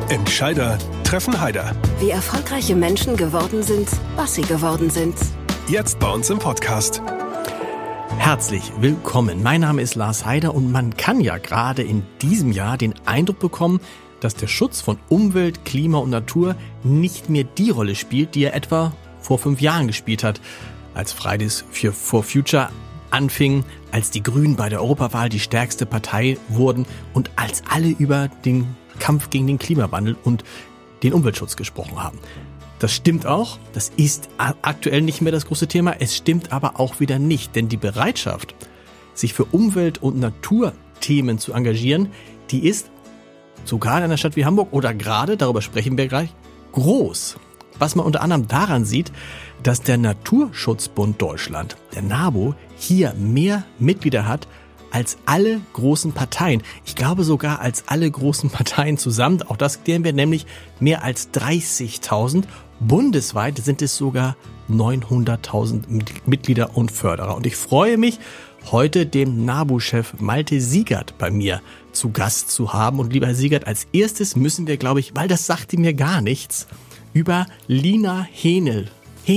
Entscheider treffen Heider. Wie erfolgreiche Menschen geworden sind, was sie geworden sind. Jetzt bei uns im Podcast. Herzlich willkommen. Mein Name ist Lars Heider und man kann ja gerade in diesem Jahr den Eindruck bekommen, dass der Schutz von Umwelt, Klima und Natur nicht mehr die Rolle spielt, die er etwa vor 5 Jahren gespielt hat, als Fridays for Future anfing, als die Grünen bei der Europawahl die stärkste Partei wurden und als alle über den Kampf gegen den Klimawandel und den Umweltschutz gesprochen haben. Das stimmt auch, das ist aktuell nicht mehr das große Thema, es stimmt aber auch wieder nicht, denn die Bereitschaft, sich für Umwelt- und Naturthemen zu engagieren, die ist sogar in einer Stadt wie Hamburg oder gerade, darüber sprechen wir gleich, groß. Was man unter anderem daran sieht, dass der Naturschutzbund Deutschland, der NABU, hier mehr Mitglieder hat als alle großen Parteien. Ich glaube sogar als alle großen Parteien zusammen. Auch das klären wir, nämlich mehr als 30.000. Bundesweit sind es sogar 900.000 Mitglieder und Förderer. Und ich freue mich, heute den NABU-Chef Malte Siegert bei mir zu Gast zu haben. Und lieber Herr Siegert, als erstes müssen wir, glaube ich, weil das sagte mir gar nichts, über Lina Hähnle,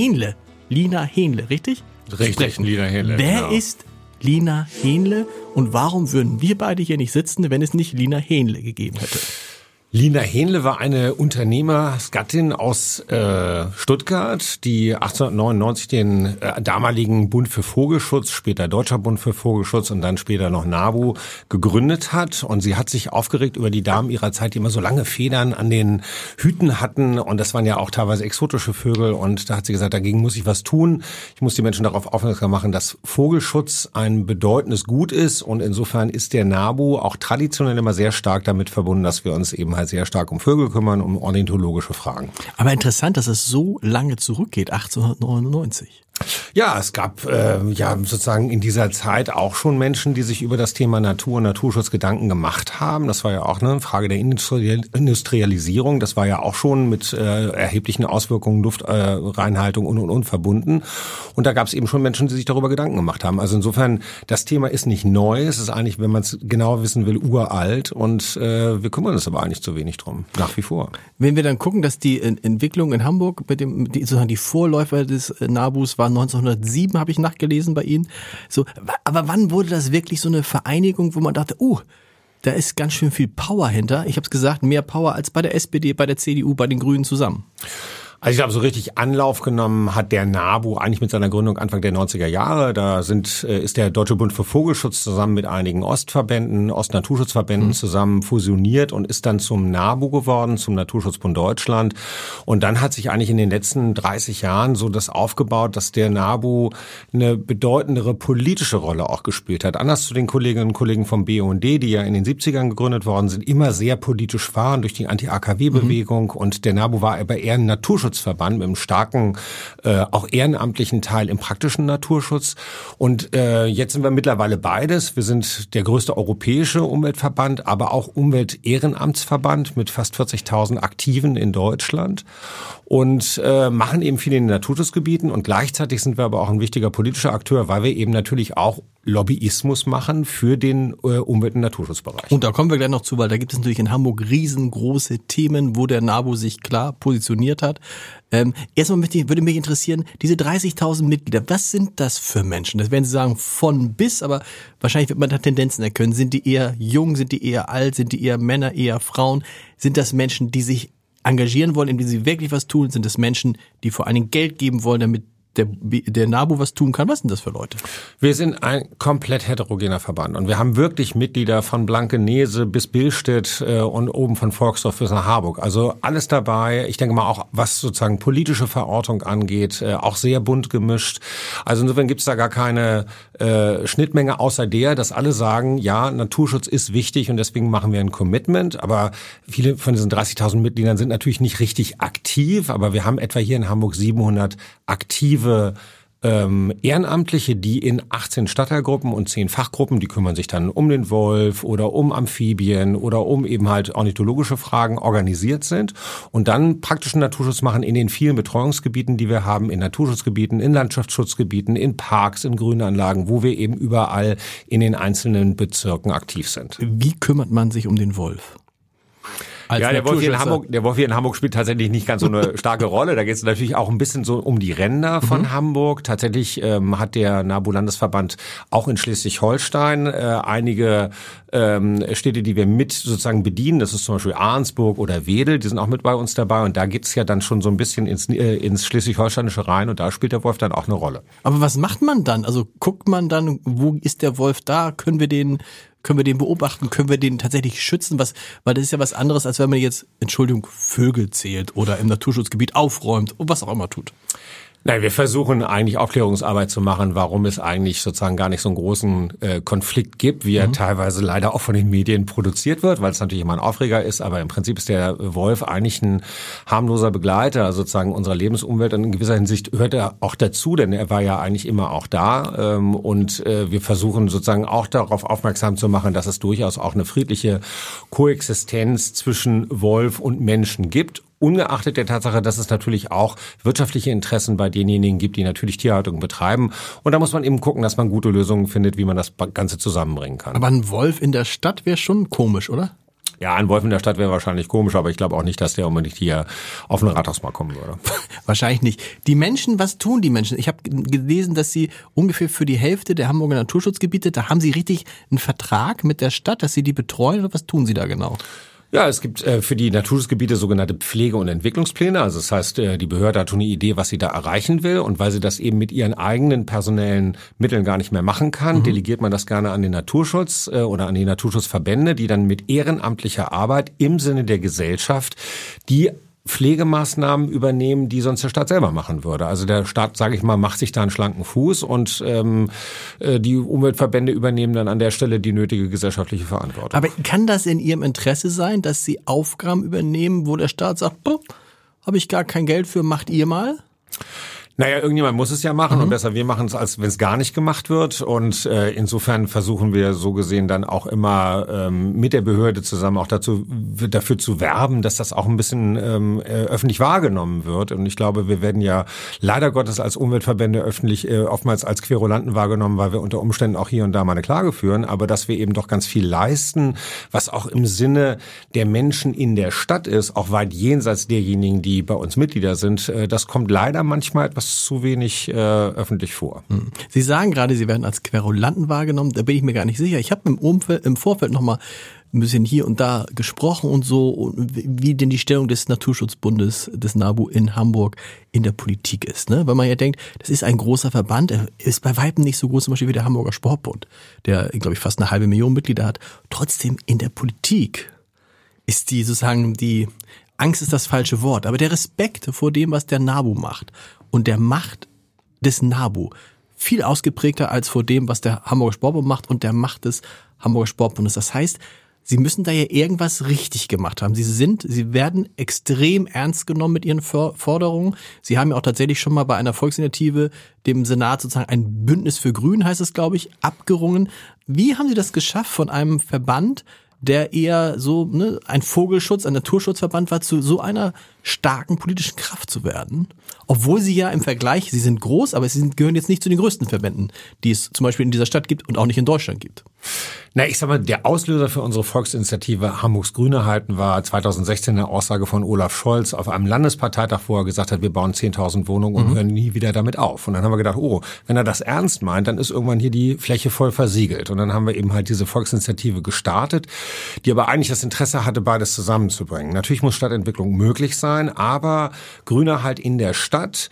richtig? Richtig, Lina Hähnle. Wer genau. ist Lina Hähnle und warum würden wir beide hier nicht sitzen, wenn es nicht Lina Hähnle gegeben hätte? Lina Hähnle war eine Unternehmersgattin aus Stuttgart, die 1899 den damaligen Bund für Vogelschutz, später Deutscher Bund für Vogelschutz und dann später noch NABU gegründet hat. Und sie hat sich aufgeregt über die Damen ihrer Zeit, die immer so lange Federn an den Hüten hatten. Und das waren ja auch teilweise exotische Vögel. Und da hat sie gesagt, dagegen muss ich was tun. Ich muss die Menschen darauf aufmerksam machen, dass Vogelschutz ein bedeutendes Gut ist. Und insofern ist der NABU auch traditionell immer sehr stark damit verbunden, dass wir uns eben halt sehr stark um Vögel kümmern, um ornithologische Fragen. Aber interessant, dass es so lange zurückgeht, 1899. Ja, es gab sozusagen in dieser Zeit auch schon Menschen, die sich über das Thema Natur und Naturschutz Gedanken gemacht haben. Das war ja auch eine Frage der Industrialisierung. Das war ja auch schon mit erheblichen Auswirkungen, Luftreinhaltung und verbunden. Und da gab es eben schon Menschen, die sich darüber Gedanken gemacht haben. Also insofern, das Thema ist nicht neu. Es ist eigentlich, wenn man es genauer wissen will, uralt. Und wir kümmern uns aber eigentlich zu wenig drum, nach wie vor. Wenn wir dann gucken, dass die Entwicklung in Hamburg sozusagen die Vorläufer des NABUs war 1907, habe ich nachgelesen bei Ihnen. So, aber wann wurde das wirklich so eine Vereinigung, wo man dachte, da ist ganz schön viel Power hinter. Ich habe es gesagt, mehr Power als bei der SPD, bei der CDU, bei den Grünen zusammen. Also ich glaube, so richtig Anlauf genommen hat der NABU eigentlich mit seiner Gründung Anfang der 90er Jahre. Da ist der Deutsche Bund für Vogelschutz zusammen mit einigen Ostnaturschutzverbänden zusammen fusioniert und ist dann zum NABU geworden, zum Naturschutzbund Deutschland. Und dann hat sich eigentlich in den letzten 30 Jahren so das aufgebaut, dass der NABU eine bedeutendere politische Rolle auch gespielt hat. Anders zu den Kolleginnen und Kollegen vom BUND, die ja in den 70ern gegründet worden sind, immer sehr politisch waren durch die Anti-AKW-Bewegung. Und der NABU war aber eher ein Naturschutzverband mit einem starken, auch ehrenamtlichen Teil im praktischen Naturschutz. Und jetzt sind wir mittlerweile beides. Wir sind der größte europäische Umweltverband, aber auch Umweltehrenamtsverband mit fast 40.000 Aktiven in Deutschland und machen eben viel in den Naturschutzgebieten. Und gleichzeitig sind wir aber auch ein wichtiger politischer Akteur, weil wir eben natürlich auch Lobbyismus machen für den Umwelt- und Naturschutzbereich. Und da kommen wir gleich noch zu, weil da gibt es natürlich in Hamburg riesengroße Themen, wo der NABU sich klar positioniert hat. Erstmal würde mich interessieren, diese 30.000 Mitglieder, was sind das für Menschen? Das werden Sie sagen von bis, aber wahrscheinlich wird man da Tendenzen erkennen. Sind die eher jung, sind die eher alt, sind die eher Männer, eher Frauen? Sind das Menschen, die sich engagieren wollen, indem sie wirklich was tun? Sind das Menschen, die vor allen Dingen Geld geben wollen, damit der NABU was tun kann? Was sind das für Leute? Wir sind ein komplett heterogener Verband und wir haben wirklich Mitglieder von Blankenese bis Billstedt und oben von Volksdorf bis nach Harburg. Also alles dabei. Ich denke mal auch, was sozusagen politische Verortung angeht, auch sehr bunt gemischt. Also insofern gibt es da gar keine Schnittmenge außer der, dass alle sagen, ja, Naturschutz ist wichtig und deswegen machen wir ein Commitment. Aber viele von diesen 30.000 Mitgliedern sind natürlich nicht richtig aktiv, aber wir haben etwa hier in Hamburg 700 aktive Ehrenamtliche, die in 18 Stadtteilgruppen und 10 Fachgruppen, die kümmern sich dann um den Wolf oder um Amphibien oder um eben halt ornithologische Fragen organisiert sind und dann praktischen Naturschutz machen in den vielen Betreuungsgebieten, die wir haben, in Naturschutzgebieten, in Landschaftsschutzgebieten, in Parks, in Grünanlagen, wo wir eben überall in den einzelnen Bezirken aktiv sind. Wie kümmert man sich um den Wolf? Ja, der Wolf hier in Hamburg spielt tatsächlich nicht ganz so eine starke Rolle. Da geht es natürlich auch ein bisschen so um die Ränder von Hamburg. Tatsächlich hat der NABU-Landesverband auch in Schleswig-Holstein einige Städte, die wir mit sozusagen bedienen. Das ist zum Beispiel Arnsburg oder Wedel, die sind auch mit bei uns dabei. Und da geht's ja dann schon so ein bisschen ins Schleswig-Holsteinische rein und da spielt der Wolf dann auch eine Rolle. Aber was macht man dann? Also guckt man dann, wo ist der Wolf da? Können wir den beobachten? Können wir den tatsächlich schützen? Weil das ist ja was anderes, als wenn man jetzt, Vögel zählt oder im Naturschutzgebiet aufräumt und was auch immer tut. Nein, wir versuchen eigentlich Aufklärungsarbeit zu machen, warum es eigentlich sozusagen gar nicht so einen großen Konflikt gibt, wie er teilweise leider auch von den Medien produziert wird, weil es natürlich immer ein Aufreger ist, aber im Prinzip ist der Wolf eigentlich ein harmloser Begleiter sozusagen unserer Lebensumwelt und in gewisser Hinsicht hört er auch dazu, denn er war ja eigentlich immer auch da und wir versuchen sozusagen auch darauf aufmerksam zu machen, dass es durchaus auch eine friedliche Koexistenz zwischen Wolf und Menschen gibt. Ungeachtet der Tatsache, dass es natürlich auch wirtschaftliche Interessen bei denjenigen gibt, die natürlich Tierhaltung betreiben. Und da muss man eben gucken, dass man gute Lösungen findet, wie man das Ganze zusammenbringen kann. Aber ein Wolf in der Stadt wäre schon komisch, oder? Ja, ein Wolf in der Stadt wäre wahrscheinlich komisch, aber ich glaube auch nicht, dass der unbedingt hier auf den Rathausmarkt kommen würde. Wahrscheinlich nicht. Die Menschen, was tun die Menschen? Ich habe gelesen, dass sie ungefähr für die Hälfte der Hamburger Naturschutzgebiete, da haben sie richtig einen Vertrag mit der Stadt, dass sie die betreuen, oder was tun sie da genau? Ja, es gibt für die Naturschutzgebiete sogenannte Pflege- und Entwicklungspläne. Also das heißt, die Behörde hat schon eine Idee, was sie da erreichen will. Und weil sie das eben mit ihren eigenen personellen Mitteln gar nicht mehr machen kann, delegiert man das gerne an den Naturschutz oder an die Naturschutzverbände, die dann mit ehrenamtlicher Arbeit im Sinne der Gesellschaft die Pflegemaßnahmen übernehmen, die sonst der Staat selber machen würde. Also der Staat, sage ich mal, macht sich da einen schlanken Fuß und die Umweltverbände übernehmen dann an der Stelle die nötige gesellschaftliche Verantwortung. Aber kann das in Ihrem Interesse sein, dass Sie Aufgaben übernehmen, wo der Staat sagt, habe ich gar kein Geld für, macht ihr mal? Naja, irgendjemand muss es ja machen und besser wir machen es, als wenn es gar nicht gemacht wird. Und insofern versuchen wir so gesehen dann auch immer mit der Behörde zusammen auch dafür zu werben, dass das auch ein bisschen öffentlich wahrgenommen wird. Und ich glaube, wir werden ja leider Gottes als Umweltverbände öffentlich oftmals als Querulanten wahrgenommen, weil wir unter Umständen auch hier und da mal eine Klage führen. Aber dass wir eben doch ganz viel leisten, was auch im Sinne der Menschen in der Stadt ist, auch weit jenseits derjenigen, die bei uns Mitglieder sind, das kommt leider manchmal etwas zu wenig öffentlich vor. Sie sagen gerade, Sie werden als Querulanten wahrgenommen, da bin ich mir gar nicht sicher. Ich habe im Vorfeld noch mal ein bisschen hier und da gesprochen und so, wie denn die Stellung des Naturschutzbundes, des NABU in Hamburg in der Politik ist. Ne? Weil man ja denkt, das ist ein großer Verband, er ist bei weitem nicht so groß zum Beispiel wie der Hamburger Sportbund, der, glaube ich, fast 500.000 Mitglieder hat. Trotzdem in der Politik ist die Angst ist das falsche Wort, aber der Respekt vor dem, was der NABU macht und der Macht des NABU viel ausgeprägter als vor dem, was der Hamburger Sportbund macht und der Macht des Hamburger Sportbundes. Das heißt, Sie müssen da ja irgendwas richtig gemacht haben. Sie werden extrem ernst genommen mit Ihren Forderungen. Sie haben ja auch tatsächlich schon mal bei einer Volksinitiative dem Senat sozusagen ein Bündnis für Grün, heißt es, glaube ich, abgerungen. Wie haben Sie das geschafft, von einem Verband, der eher so ein Vogelschutz, ein Naturschutzverband war, zu so einer starken politischen Kraft zu werden? Obwohl Sie ja im Vergleich, Sie sind groß, aber Sie gehören jetzt nicht zu den größten Verbänden, die es zum Beispiel in dieser Stadt gibt und auch nicht in Deutschland gibt. Na, ich sag mal, der Auslöser für unsere Volksinitiative Hamburgs Grüne halten war 2016 eine Aussage von Olaf Scholz auf einem Landesparteitag, wo er gesagt hat, wir bauen 10.000 Wohnungen und hören nie wieder damit auf. Und dann haben wir gedacht, wenn er das ernst meint, dann ist irgendwann hier die Fläche voll versiegelt. Und dann haben wir eben halt diese Volksinitiative gestartet, die aber eigentlich das Interesse hatte, beides zusammenzubringen. Natürlich muss Stadtentwicklung möglich sein, aber Grüner halt in der Stadt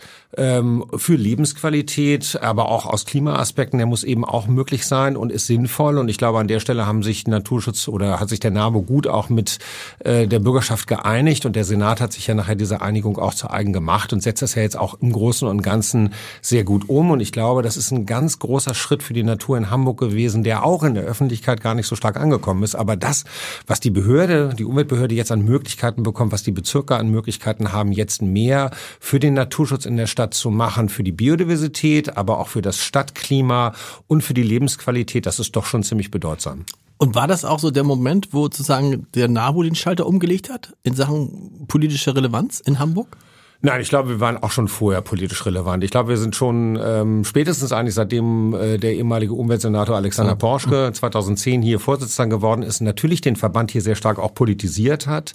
für Lebensqualität, aber auch aus Klimaaspekten, der muss eben auch möglich sein und ist sinnvoll. Und ich glaube, an der Stelle hat sich der NABU gut auch mit der Bürgerschaft geeinigt und der Senat hat sich ja nachher diese Einigung auch zu eigen gemacht und setzt das ja jetzt auch im Großen und Ganzen sehr gut um. Und ich glaube, das ist ein ganz großer Schritt für die Natur in Hamburg gewesen, der auch in der Öffentlichkeit gar nicht so stark angekommen ist. Aber das, was die Umweltbehörde jetzt an Möglichkeiten bekommt, was die Bezirke an Möglichkeiten haben, jetzt mehr für den Naturschutz in der Stadt zu machen, für die Biodiversität, aber auch für das Stadtklima und für die Lebensqualität, das ist doch schon ziemlich bedeutsam. Und war das auch so der Moment, wo sozusagen der NABU den Schalter umgelegt hat in Sachen politischer Relevanz in Hamburg? Nein, ich glaube, wir waren auch schon vorher politisch relevant. Ich glaube, wir sind schon spätestens eigentlich seitdem der ehemalige Umweltsenator Alexander Porschke 2010 hier Vorsitzender geworden ist, natürlich den Verband hier sehr stark auch politisiert hat,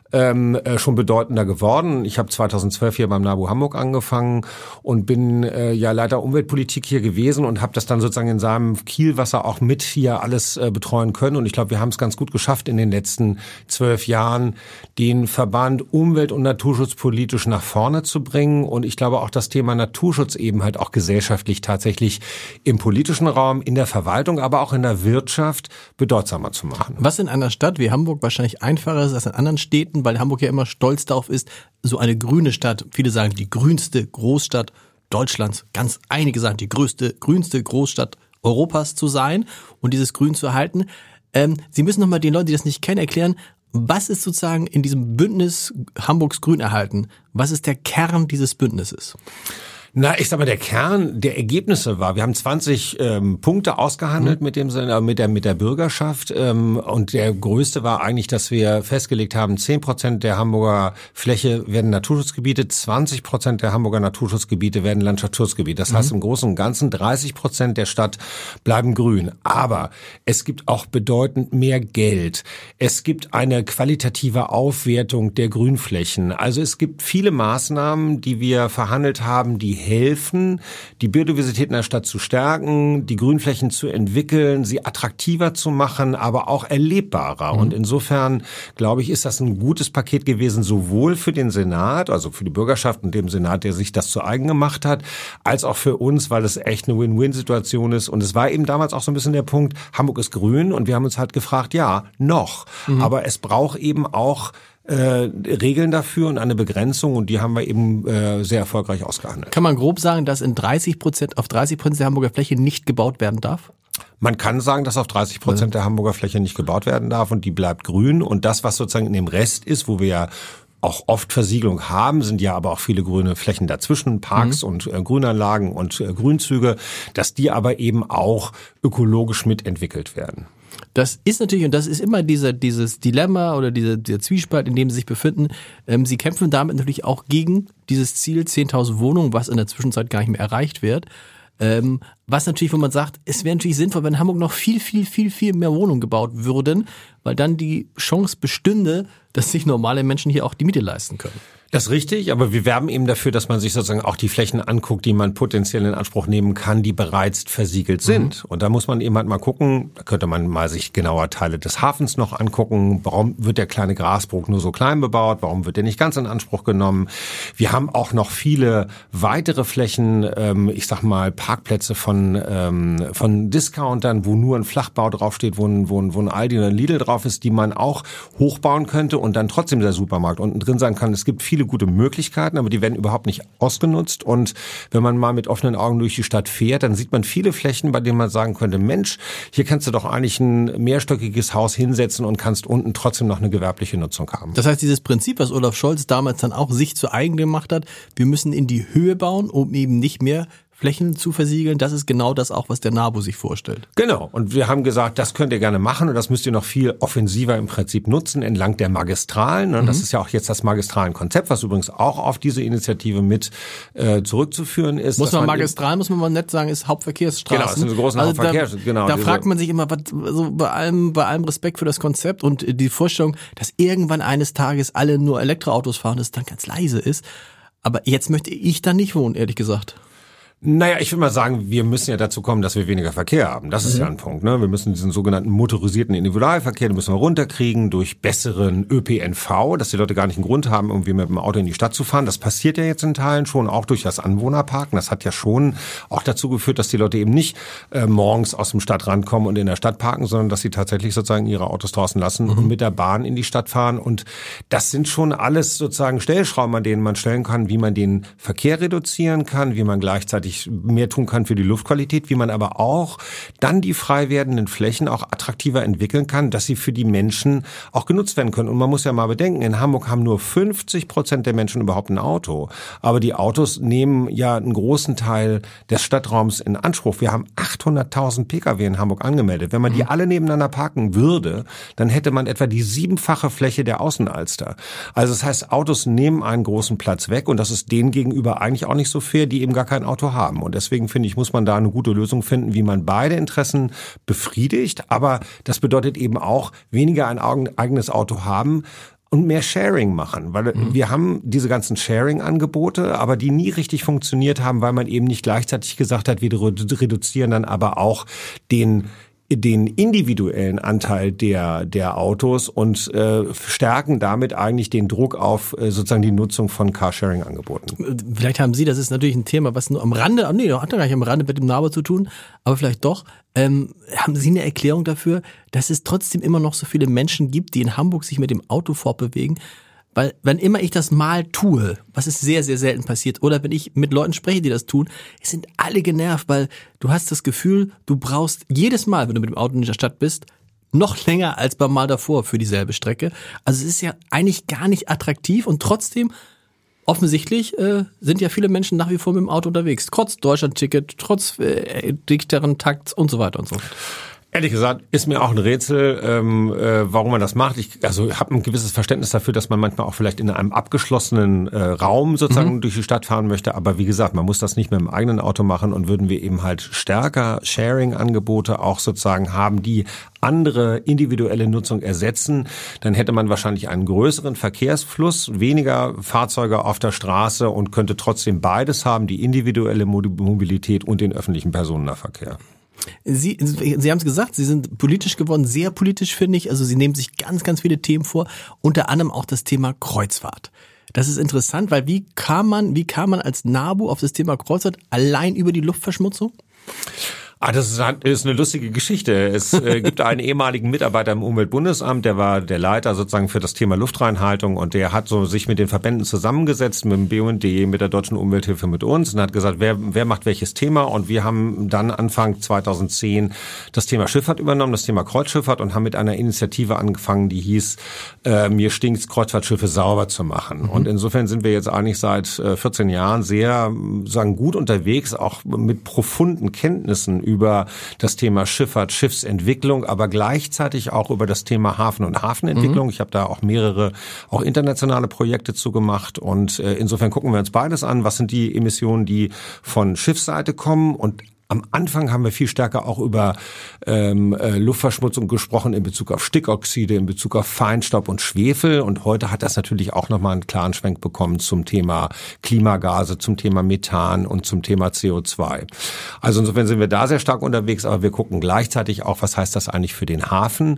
schon bedeutender geworden. Ich habe 2012 hier beim NABU Hamburg angefangen und bin Leiter Umweltpolitik hier gewesen und habe das dann sozusagen in seinem Kielwasser auch mit hier alles betreuen können. Und ich glaube, wir haben es ganz gut geschafft in den letzten 12 Jahren, den Verband Umwelt- und Naturschutz politisch nach vorne zu bringen. Und ich glaube auch das Thema Naturschutz eben halt auch gesellschaftlich tatsächlich im politischen Raum, in der Verwaltung, aber auch in der Wirtschaft bedeutsamer zu machen. Was in einer Stadt wie Hamburg wahrscheinlich einfacher ist als in anderen Städten, weil Hamburg ja immer stolz darauf ist, so eine grüne Stadt, viele sagen die grünste Großstadt Deutschlands, einige sagen die grünste Großstadt Europas zu sein und dieses Grün zu erhalten. Sie müssen nochmal den Leuten, die das nicht kennen, erklären, was ist sozusagen in diesem Bündnis Hamburgs Grün erhalten? Was ist der Kern dieses Bündnisses? Na, ich sag mal, der Kern der Ergebnisse war, wir haben 20 Punkte ausgehandelt mit der Bürgerschaft und der größte war eigentlich, dass wir festgelegt haben, 10% der Hamburger Fläche werden Naturschutzgebiete, 20% der Hamburger Naturschutzgebiete werden Landschaftsschutzgebiete. Das heißt im Großen und Ganzen 30% der Stadt bleiben grün. Aber es gibt auch bedeutend mehr Geld. Es gibt eine qualitative Aufwertung der Grünflächen. Also es gibt viele Maßnahmen, die wir verhandelt haben, die helfen, die Biodiversität in der Stadt zu stärken, die Grünflächen zu entwickeln, sie attraktiver zu machen, aber auch erlebbarer. Und insofern, glaube ich, ist das ein gutes Paket gewesen, sowohl für den Senat, also für die Bürgerschaft und dem Senat, der sich das zu eigen gemacht hat, als auch für uns, weil es echt eine Win-Win-Situation ist. Und es war eben damals auch so ein bisschen der Punkt, Hamburg ist grün und wir haben uns halt gefragt, ja, noch. Aber es braucht eben auch Regeln dafür und eine Begrenzung und die haben wir eben sehr erfolgreich ausgehandelt. Kann man grob sagen, dass auf 30% der Hamburger Fläche nicht gebaut werden darf? Man kann sagen, dass auf 30% der Hamburger Fläche nicht gebaut werden darf und die bleibt grün und das, was sozusagen in dem Rest ist, wo wir ja auch oft Versiegelung haben, sind ja aber auch viele grüne Flächen dazwischen, Parks und Grünanlagen und Grünzüge, dass die aber eben auch ökologisch mitentwickelt werden. Das ist natürlich, und das ist immer dieses Dilemma oder dieser Zwiespalt, in dem sie sich befinden. Sie kämpfen damit natürlich auch gegen dieses Ziel 10.000 Wohnungen, was in der Zwischenzeit gar nicht mehr erreicht wird. Was natürlich, wo man sagt, es wäre natürlich sinnvoll, wenn in Hamburg noch viel mehr Wohnungen gebaut würden, weil dann die Chance bestünde, dass sich normale Menschen hier auch die Miete leisten können. Das ist richtig, aber wir werben eben dafür, dass man sich sozusagen auch die Flächen anguckt, die man potenziell in Anspruch nehmen kann, die bereits versiegelt sind. Und da muss man eben halt mal gucken, da könnte man mal sich genauer Teile des Hafens noch angucken. Warum wird der kleine Grasbrook nur so klein bebaut? Warum wird der nicht ganz in Anspruch genommen? Wir haben auch noch viele weitere Flächen, ich sag mal Parkplätze von Discountern, wo nur ein Flachbau draufsteht, wo ein Aldi oder ein Lidl drauf ist, die man auch hochbauen könnte und dann trotzdem der Supermarkt unten drin sein kann. Es gibt viele gute Möglichkeiten, aber die werden überhaupt nicht ausgenutzt. Und wenn man mal mit offenen Augen durch die Stadt fährt, dann sieht man viele Flächen, bei denen man sagen könnte, Mensch, hier kannst du doch eigentlich ein mehrstöckiges Haus hinsetzen und kannst unten trotzdem noch eine gewerbliche Nutzung haben. Das heißt, dieses Prinzip, was Olaf Scholz damals dann auch sich zu eigen gemacht hat, wir müssen in die Höhe bauen, um eben nicht mehr Flächen zu versiegeln, das ist genau das auch, was der NABU sich vorstellt. Genau. Und wir haben gesagt, das könnt ihr gerne machen und das müsst ihr noch viel offensiver im Prinzip nutzen entlang der Magistralen. Das ist ja auch jetzt das Magistralenkonzept, was übrigens auch auf diese Initiative mit zurückzuführen ist. Muss man mal nett sagen, ist Hauptverkehrsstraßen. Genau, das sind so großen Hauptverkehrsstraßen. Genau, da fragt man sich immer, was, so bei allem Respekt für das Konzept und die Vorstellung, dass irgendwann eines Tages alle nur Elektroautos fahren, das dann ganz leise ist. Aber jetzt möchte ich da nicht wohnen, ehrlich gesagt. Naja, ich würde mal sagen, wir müssen ja dazu kommen, dass wir weniger Verkehr haben. Das ist ja ein Punkt. Ne? Wir müssen diesen sogenannten motorisierten Individualverkehr, den müssen wir runterkriegen durch besseren ÖPNV, dass die Leute gar nicht einen Grund haben, irgendwie mit dem Auto in die Stadt zu fahren. Das passiert ja jetzt in Teilen schon, auch durch das Anwohnerparken. Das hat ja schon auch dazu geführt, dass die Leute eben nicht morgens aus dem Stadtrand kommen und in der Stadt parken, sondern dass sie tatsächlich sozusagen ihre Autos draußen lassen und mit der Bahn in die Stadt fahren. Und das sind schon alles sozusagen Stellschrauben, an denen man stellen kann, wie man den Verkehr reduzieren kann, wie man gleichzeitig gleichzeitig mehr tun kann für die Luftqualität, wie man aber auch dann die frei werdenden Flächen auch attraktiver entwickeln kann, dass sie für die Menschen auch genutzt werden können. Und man muss ja mal bedenken, in Hamburg haben nur 50% der Menschen überhaupt ein Auto. Aber die Autos nehmen ja einen großen Teil des Stadtraums in Anspruch. Wir haben 800.000 Pkw in Hamburg angemeldet. Wenn man die alle nebeneinander parken würde, dann hätte man etwa die 7-fache Fläche der Außenalster. Also das heißt, Autos nehmen einen großen Platz weg und das ist denen gegenüber eigentlich auch nicht so fair, die eben gar kein Auto haben. Und deswegen finde ich, muss man da eine gute Lösung finden, wie man beide Interessen befriedigt. Aber das bedeutet eben auch, weniger ein eigenes Auto haben und mehr Sharing machen, weil wir haben diese ganzen Sharing-Angebote, aber die nie richtig funktioniert haben, weil man eben nicht gleichzeitig gesagt hat, wir reduzieren dann aber auch den individuellen Anteil der Autos und stärken damit eigentlich den Druck auf sozusagen die Nutzung von Carsharing-Angeboten. Vielleicht haben Sie, das ist natürlich ein Thema, was nur am Rande, hat ja gar nicht am Rande mit dem NABU zu tun, aber vielleicht doch, haben Sie eine Erklärung dafür, dass es trotzdem immer noch so viele Menschen gibt, die in Hamburg sich mit dem Auto fortbewegen? Weil wenn immer ich das mal tue, was ist sehr, sehr selten passiert, oder wenn ich mit Leuten spreche, die das tun, es sind alle genervt, weil du hast das Gefühl, du brauchst jedes Mal, wenn du mit dem Auto in der Stadt bist, noch länger als beim Mal davor für dieselbe Strecke. Also es ist ja eigentlich gar nicht attraktiv und trotzdem, offensichtlich sind ja viele Menschen nach wie vor mit dem Auto unterwegs. Trotz Deutschlandticket, trotz dichteren Takts und so weiter und so fort. Ehrlich gesagt, ist mir auch ein Rätsel, warum man das macht. Ich habe ein gewisses Verständnis dafür, dass man manchmal auch vielleicht in einem abgeschlossenen Raum sozusagen durch die Stadt fahren möchte. Aber wie gesagt, man muss das nicht mit dem eigenen Auto machen und würden wir eben halt stärker Sharing-Angebote auch sozusagen haben, die andere individuelle Nutzung ersetzen, dann hätte man wahrscheinlich einen größeren Verkehrsfluss, weniger Fahrzeuge auf der Straße und könnte trotzdem beides haben, die individuelle Mobilität und den öffentlichen Personennahverkehr. Sie haben es gesagt, Sie sind politisch geworden, sehr politisch finde ich. Also Sie nehmen sich ganz, ganz viele Themen vor, unter anderem auch das Thema Kreuzfahrt. Das ist interessant, weil wie kam man als NABU auf das Thema Kreuzfahrt allein über die Luftverschmutzung? Das ist eine lustige Geschichte. Es gibt einen ehemaligen Mitarbeiter im Umweltbundesamt, der war der Leiter sozusagen für das Thema Luftreinhaltung und der hat so sich mit den Verbänden zusammengesetzt, mit dem BUND, mit der Deutschen Umwelthilfe, mit uns und hat gesagt, wer macht welches Thema, und wir haben dann Anfang 2010 das Thema Schifffahrt übernommen, das Thema Kreuzschifffahrt, und haben mit einer Initiative angefangen, die hieß, mir stinkt's, Kreuzfahrtschiffe sauber zu machen. Und insofern sind wir jetzt eigentlich seit 14 Jahren sehr, sagen, gut unterwegs, auch mit profunden Kenntnissen über das Thema Schifffahrt, Schiffsentwicklung, aber gleichzeitig auch über das Thema Hafen- und Hafenentwicklung. Ich habe da auch mehrere, auch internationale Projekte zugemacht, und insofern gucken wir uns beides an. Was sind die Emissionen, die von Schiffsseite kommen? Und am Anfang haben wir viel stärker auch über Luftverschmutzung gesprochen in Bezug auf Stickoxide, in Bezug auf Feinstaub und Schwefel. Und heute hat das natürlich auch nochmal einen klaren Schwenk bekommen zum Thema Klimagase, zum Thema Methan und zum Thema CO2. Also insofern sind wir da sehr stark unterwegs, aber wir gucken gleichzeitig auch, was heißt das eigentlich für den Hafen,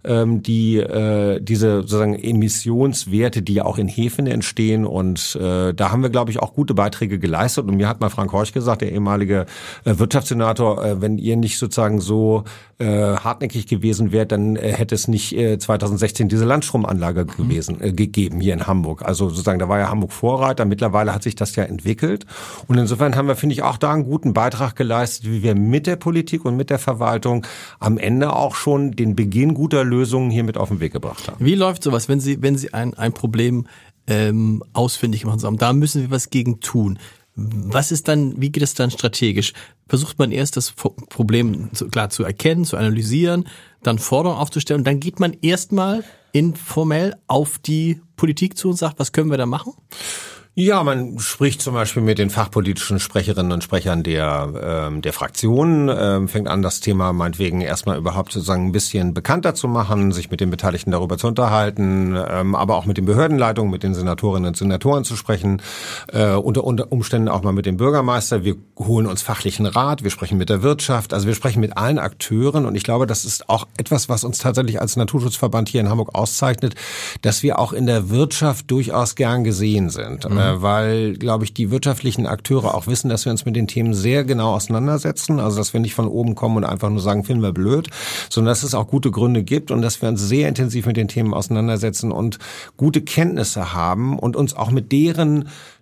diese sozusagen Emissionswerte, die ja auch in Häfen entstehen. Und da haben wir, glaube ich, auch gute Beiträge geleistet. Und mir hat mal Frank Horch gesagt, der ehemalige Wirtschaftssenator, wenn ihr nicht sozusagen so hartnäckig gewesen wärt, dann hätte es nicht 2016 diese Landstromanlage gegeben hier in Hamburg. Also sozusagen, da war ja Hamburg Vorreiter. Mittlerweile hat sich das ja entwickelt. Und insofern haben wir, finde ich, auch da einen guten Beitrag geleistet, wie wir mit der Politik und mit der Verwaltung am Ende auch schon den Beginn guter Lösungen hier mit auf den Weg gebracht haben. Wie läuft sowas, wenn Sie ein Problem ausfindig machen sollen? Da müssen wir was gegen tun. Wie geht es dann strategisch? Versucht man erst das Problem klar zu erkennen, zu analysieren, dann Forderungen aufzustellen, und dann geht man erstmal informell auf die Politik zu und sagt, was können wir da machen? Ja, man spricht zum Beispiel mit den fachpolitischen Sprecherinnen und Sprechern der Fraktionen, fängt an, das Thema meinetwegen erstmal überhaupt sozusagen ein bisschen bekannter zu machen, sich mit den Beteiligten darüber zu unterhalten, aber auch mit den Behördenleitungen, mit den Senatorinnen und Senatoren zu sprechen, unter Umständen auch mal mit dem Bürgermeister. Wir holen uns fachlichen Rat, wir sprechen mit der Wirtschaft, also wir sprechen mit allen Akteuren, und ich glaube, das ist auch etwas, was uns tatsächlich als Naturschutzverband hier in Hamburg auszeichnet, dass wir auch in der Wirtschaft durchaus gern gesehen sind. Weil, glaube ich, die wirtschaftlichen Akteure auch wissen, dass wir uns mit den Themen sehr genau auseinandersetzen. Also, dass wir nicht von oben kommen und einfach nur sagen, finden wir blöd, sondern dass es auch gute Gründe gibt und dass wir uns sehr intensiv mit den Themen auseinandersetzen und gute Kenntnisse haben und uns auch mit deren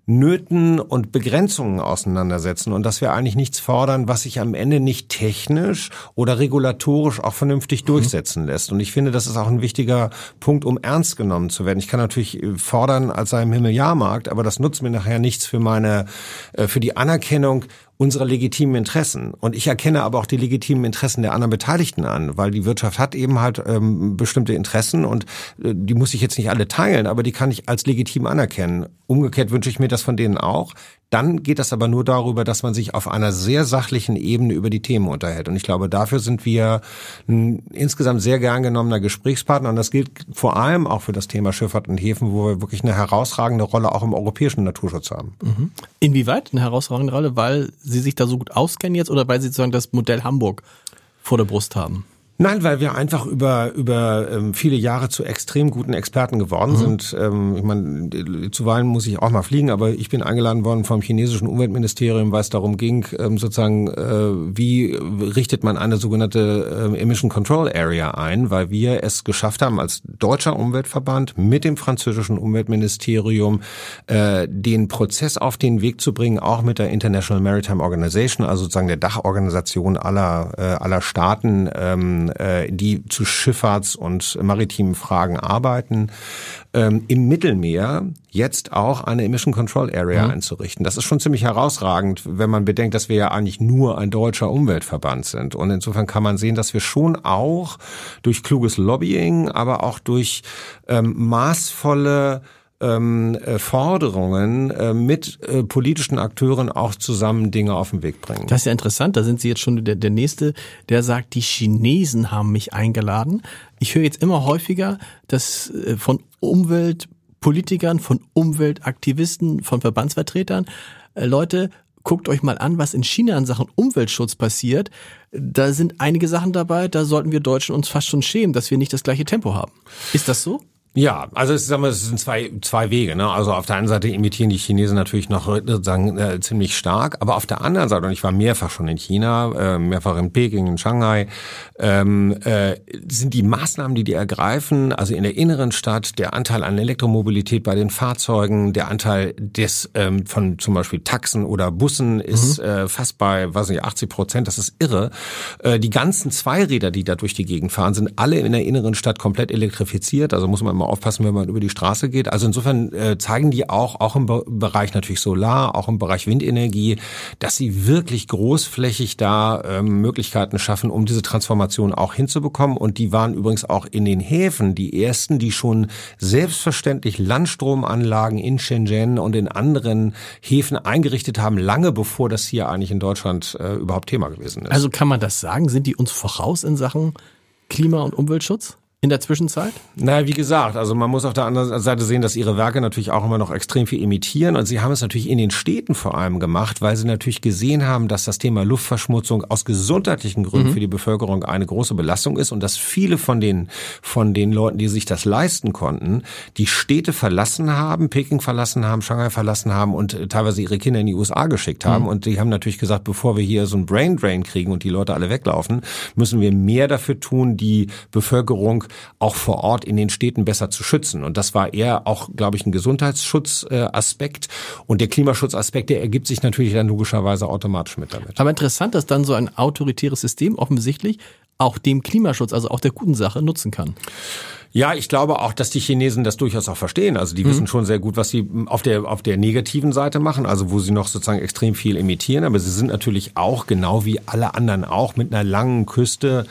Nöten und Begrenzungen auseinandersetzen und dass wir eigentlich nichts fordern, was sich am Ende nicht technisch oder regulatorisch auch vernünftig durchsetzen lässt. Und ich finde, das ist auch ein wichtiger Punkt, um ernst genommen zu werden. Ich kann natürlich fordern, als sei im Himmel Jahrmarkt, aber das nutzt mir nachher nichts für die Anerkennung unserer legitimen Interessen. Und ich erkenne aber auch die legitimen Interessen der anderen Beteiligten an, weil die Wirtschaft hat eben halt bestimmte Interessen und die muss ich jetzt nicht alle teilen, aber die kann ich als legitim anerkennen. Umgekehrt wünsche ich mir das von denen auch. Dann geht das aber nur darüber, dass man sich auf einer sehr sachlichen Ebene über die Themen unterhält. Und ich glaube, dafür sind wir ein insgesamt sehr gern genommener Gesprächspartner. Und das gilt vor allem auch für das Thema Schifffahrt und Häfen, wo wir wirklich eine herausragende Rolle auch im europäischen Naturschutz haben. Mhm. Inwieweit eine herausragende Rolle? Weil Sie sich da so gut auskennen jetzt oder weil Sie sozusagen das Modell Hamburg vor der Brust haben? Nein, weil wir einfach über viele Jahre zu extrem guten Experten geworden sind. Ich meine, zuweilen muss ich auch mal fliegen, aber ich bin eingeladen worden vom chinesischen Umweltministerium, weil es darum ging, sozusagen, wie richtet man eine sogenannte Emission Control Area ein, weil wir es geschafft haben, als deutscher Umweltverband mit dem französischen Umweltministerium den Prozess auf den Weg zu bringen, auch mit der International Maritime Organization, also sozusagen der Dachorganisation aller Staaten, die zu Schifffahrts- und maritimen Fragen arbeiten, im Mittelmeer jetzt auch eine Emission Control Area einzurichten. Das ist schon ziemlich herausragend, wenn man bedenkt, dass wir ja eigentlich nur ein deutscher Umweltverband sind. Und insofern kann man sehen, dass wir schon auch durch kluges Lobbying, aber auch durch maßvolle Forderungen mit politischen Akteuren auch zusammen Dinge auf den Weg bringen. Das ist ja interessant, da sind Sie jetzt schon der Nächste, der sagt, die Chinesen haben mich eingeladen. Ich höre jetzt immer häufiger, dass von Umweltpolitikern, von Umweltaktivisten, von Verbandsvertretern, Leute, guckt euch mal an, was in China in Sachen Umweltschutz passiert. Da sind einige Sachen dabei, da sollten wir Deutschen uns fast schon schämen, dass wir nicht das gleiche Tempo haben. Ist das so? Ja, also es sind zwei Wege, ne? Also auf der einen Seite imitieren die Chinesen natürlich noch sozusagen ziemlich stark, aber auf der anderen Seite, und ich war mehrfach schon in China, mehrfach in Peking, in Shanghai, sind die Maßnahmen, die ergreifen, also in der inneren Stadt, der Anteil an Elektromobilität bei den Fahrzeugen, der Anteil des von zum Beispiel Taxen oder Bussen ist fast bei, 80%, das ist irre. Die ganzen Zweiräder, die da durch die Gegend fahren, sind alle in der inneren Stadt komplett elektrifiziert, also muss man mal aufpassen, wenn man über die Straße geht. Also insofern zeigen die auch im Bereich natürlich Solar, auch im Bereich Windenergie, dass sie wirklich großflächig da Möglichkeiten schaffen, um diese Transformation auch hinzubekommen. Und die waren übrigens auch in den Häfen die ersten, die schon selbstverständlich Landstromanlagen in Shenzhen und in anderen Häfen eingerichtet haben, lange bevor das hier eigentlich in Deutschland überhaupt Thema gewesen ist. Also kann man das sagen? Sind die uns voraus in Sachen Klima- und Umweltschutz? In der Zwischenzeit? Na, wie gesagt, also man muss auf der anderen Seite sehen, dass ihre Werke natürlich auch immer noch extrem viel emittieren und sie haben es natürlich in den Städten vor allem gemacht, weil sie natürlich gesehen haben, dass das Thema Luftverschmutzung aus gesundheitlichen Gründen für die Bevölkerung eine große Belastung ist und dass viele von den Leuten, die sich das leisten konnten, die Städte verlassen haben, Peking verlassen haben, Shanghai verlassen haben und teilweise ihre Kinder in die USA geschickt haben und die haben natürlich gesagt, bevor wir hier so ein Brain Drain kriegen und die Leute alle weglaufen, müssen wir mehr dafür tun, die Bevölkerung auch vor Ort in den Städten besser zu schützen. Und das war eher auch, glaube ich, ein Gesundheitsschutzaspekt. Und der Klimaschutzaspekt, der ergibt sich natürlich dann logischerweise automatisch mit damit. Aber interessant, dass dann so ein autoritäres System offensichtlich auch dem Klimaschutz, also auch der guten Sache, nutzen kann. Ja, ich glaube auch, dass die Chinesen das durchaus auch verstehen. Also die wissen schon sehr gut, was sie auf der negativen Seite machen, also wo sie noch sozusagen extrem viel emittieren. Aber sie sind natürlich auch, genau wie alle anderen auch, mit einer langen Küste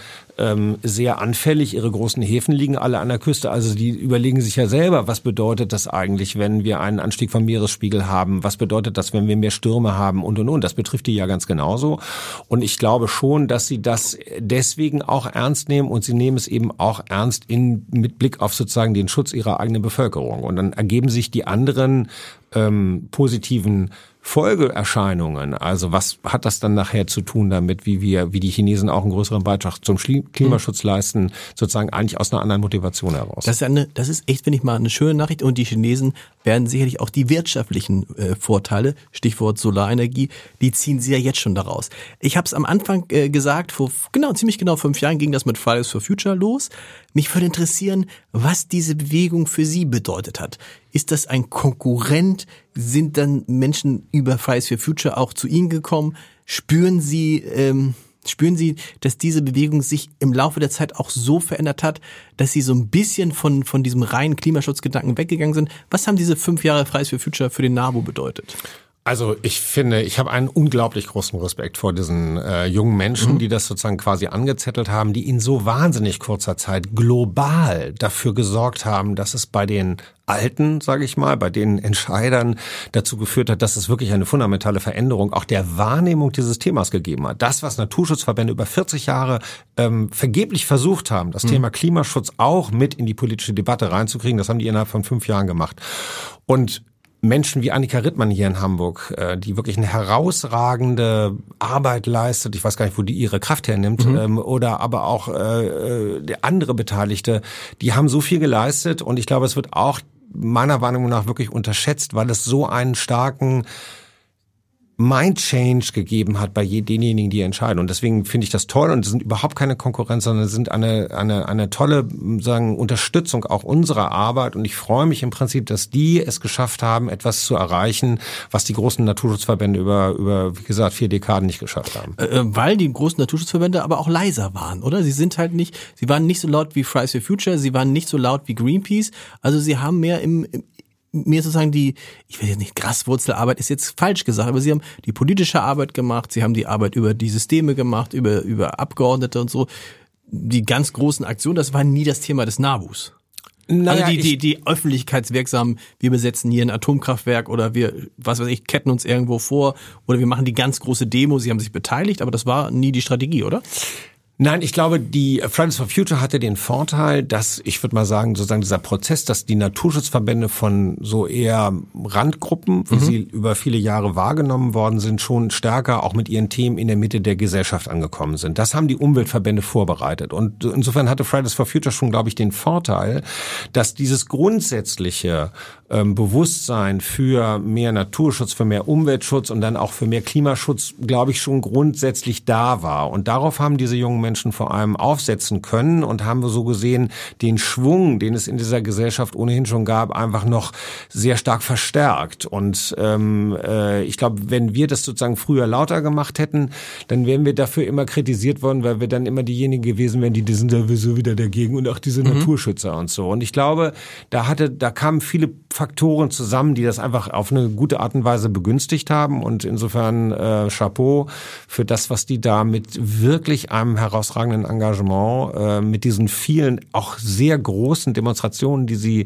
sehr anfällig. Ihre großen Häfen liegen alle an der Küste. Also die überlegen sich ja selber, was bedeutet das eigentlich, wenn wir einen Anstieg vom Meeresspiegel haben? Was bedeutet das, wenn wir mehr Stürme haben und. Das betrifft die ja ganz genauso. Und ich glaube schon, dass sie das deswegen auch ernst nehmen und sie nehmen es eben auch ernst mit Blick auf sozusagen den Schutz ihrer eigenen Bevölkerung. Und dann ergeben sich die anderen positiven Folgeerscheinungen. Also was hat das dann nachher zu tun damit, wie die Chinesen auch einen größeren Beitrag zum Klimaschutz leisten, sozusagen eigentlich aus einer anderen Motivation heraus? Das ist echt, finde ich mal, eine schöne Nachricht. Und die Chinesen werden sicherlich auch die wirtschaftlichen Vorteile, Stichwort Solarenergie, die ziehen sie ja jetzt schon daraus. Ich habe es am Anfang gesagt, ziemlich genau 5 Jahren ging das mit Fridays for Future los. Mich würde interessieren, was diese Bewegung für Sie bedeutet hat. Ist das ein Konkurrent? Sind dann Menschen über Fridays for Future auch zu Ihnen gekommen? Spüren Sie, dass diese Bewegung sich im Laufe der Zeit auch so verändert hat, dass Sie so ein bisschen von diesem reinen Klimaschutzgedanken weggegangen sind? Was haben diese 5 Jahre Fridays for Future für den NABU bedeutet? Also ich finde, ich habe einen unglaublich großen Respekt vor diesen jungen Menschen, die das sozusagen quasi angezettelt haben, die in so wahnsinnig kurzer Zeit global dafür gesorgt haben, dass es bei den Alten, sage ich mal, bei den Entscheidern dazu geführt hat, dass es wirklich eine fundamentale Veränderung auch der Wahrnehmung dieses Themas gegeben hat. Das, was Naturschutzverbände über 40 Jahre vergeblich versucht haben, das Thema Klimaschutz auch mit in die politische Debatte reinzukriegen, das haben die innerhalb von 5 Jahren gemacht. Und Menschen wie Annika Rittmann hier in Hamburg, die wirklich eine herausragende Arbeit leistet, ich weiß gar nicht, wo die ihre Kraft hernimmt, oder aber auch andere Beteiligte, die haben so viel geleistet und ich glaube, es wird auch meiner Wahrnehmung nach wirklich unterschätzt, weil es so einen starken Mind-Change gegeben hat bei denjenigen, die entscheiden. Und deswegen finde ich das toll und es sind überhaupt keine Konkurrenz, sondern es sind eine tolle, sagen, Unterstützung auch unserer Arbeit. Und ich freue mich im Prinzip, dass die es geschafft haben, etwas zu erreichen, was die großen Naturschutzverbände über wie gesagt, 4 Dekaden nicht geschafft haben. Weil die großen Naturschutzverbände aber auch leiser waren, oder? Sie waren nicht so laut wie Fridays for Future, sie waren nicht so laut wie Greenpeace. Also sie haben mir sozusagen ich will jetzt nicht, Graswurzelarbeit ist jetzt falsch gesagt, aber sie haben die politische Arbeit gemacht, sie haben die Arbeit über die Systeme gemacht, über Abgeordnete und so. Die ganz großen Aktionen, das war nie das Thema des NABUs. Naja, also die öffentlichkeitswirksamen, wir besetzen hier ein Atomkraftwerk oder wir, ketten uns irgendwo vor oder wir machen die ganz große Demo, sie haben sich beteiligt, aber das war nie die Strategie, oder? Nein, ich glaube, die Fridays for Future hatte den Vorteil, dass, ich würde mal sagen, sozusagen dieser Prozess, dass die Naturschutzverbände von so eher Randgruppen, wie sie über viele Jahre wahrgenommen worden sind, schon stärker auch mit ihren Themen in der Mitte der Gesellschaft angekommen sind. Das haben die Umweltverbände vorbereitet. Und insofern hatte Fridays for Future schon, glaube ich, den Vorteil, dass dieses grundsätzliche Bewusstsein für mehr Naturschutz, für mehr Umweltschutz und dann auch für mehr Klimaschutz, glaube ich, schon grundsätzlich da war. Und darauf haben diese jungen Menschen vor allem aufsetzen können und haben so gesehen den Schwung, den es in dieser Gesellschaft ohnehin schon gab, einfach noch sehr stark verstärkt. Und ich glaube, wenn wir das sozusagen früher lauter gemacht hätten, dann wären wir dafür immer kritisiert worden, weil wir dann immer diejenigen gewesen wären, die sind sowieso wieder dagegen und auch diese Naturschützer und so. Und ich glaube, da kamen viele Faktoren zusammen, die das einfach auf eine gute Art und Weise begünstigt haben. Und insofern Chapeau für das, was die da mit wirklich einem herausragenden Engagement, mit diesen vielen auch sehr großen Demonstrationen, die sie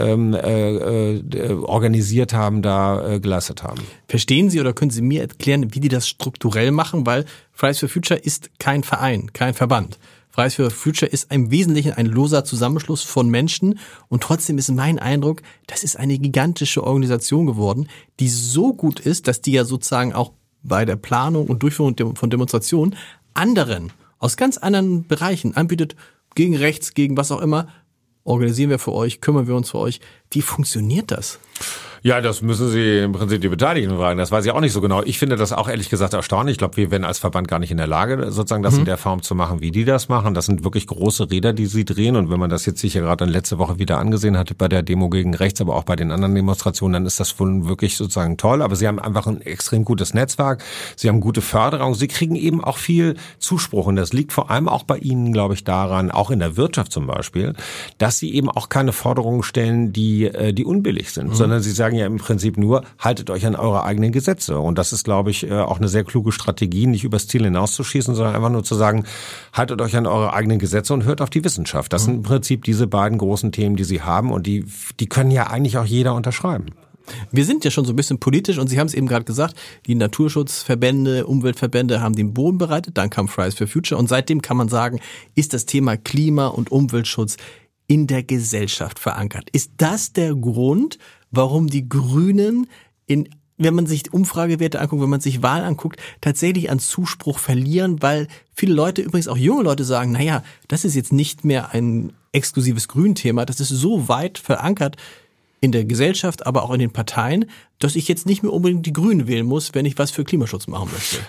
organisiert haben, da geleistet haben. Verstehen Sie oder können Sie mir erklären, wie die das strukturell machen? Weil Fridays for Future ist kein Verein, kein Verband. Fridays for Future ist im Wesentlichen ein loser Zusammenschluss von Menschen und trotzdem ist mein Eindruck, das ist eine gigantische Organisation geworden, die so gut ist, dass die ja sozusagen auch bei der Planung und Durchführung von Demonstrationen anderen aus ganz anderen Bereichen anbietet, gegen rechts, gegen was auch immer, organisieren wir für euch, kümmern wir uns für euch. Wie funktioniert das? Ja, das müssen Sie im Prinzip die Beteiligten fragen. Das weiß ich auch nicht so genau. Ich finde das auch ehrlich gesagt erstaunlich. Ich glaube, wir wären als Verband gar nicht in der Lage, sozusagen das in der Form zu machen, wie die das machen. Das sind wirklich große Räder, die sie drehen. Und wenn man das jetzt sicher gerade letzte Woche wieder angesehen hatte bei der Demo gegen rechts, aber auch bei den anderen Demonstrationen, dann ist das wohl wirklich sozusagen toll. Aber sie haben einfach ein extrem gutes Netzwerk. Sie haben gute Förderung. Sie kriegen eben auch viel Zuspruch. Und das liegt vor allem auch bei Ihnen, glaube ich, daran, auch in der Wirtschaft zum Beispiel, dass Sie eben auch keine Forderungen stellen, die unbillig sind, sondern Sie sagen ja im Prinzip nur, haltet euch an eure eigenen Gesetze. Und das ist, glaube ich, auch eine sehr kluge Strategie, nicht übers Ziel hinauszuschießen, sondern einfach nur zu sagen, haltet euch an eure eigenen Gesetze und hört auf die Wissenschaft. Das sind im Prinzip diese beiden großen Themen, die Sie haben und die können ja eigentlich auch jeder unterschreiben. Wir sind ja schon so ein bisschen politisch und Sie haben es eben gerade gesagt, die Naturschutzverbände, Umweltverbände haben den Boden bereitet, dann kam Fridays for Future und seitdem kann man sagen, ist das Thema Klima- und Umweltschutz in der Gesellschaft verankert. Ist das der Grund, warum die Grünen wenn man sich Umfragewerte anguckt, wenn man sich Wahlen anguckt, tatsächlich an Zuspruch verlieren, weil viele Leute, übrigens auch junge Leute sagen, naja, das ist jetzt nicht mehr ein exklusives Grünthema, das ist so weit verankert in der Gesellschaft, aber auch in den Parteien, dass ich jetzt nicht mehr unbedingt die Grünen wählen muss, wenn ich was für Klimaschutz machen möchte.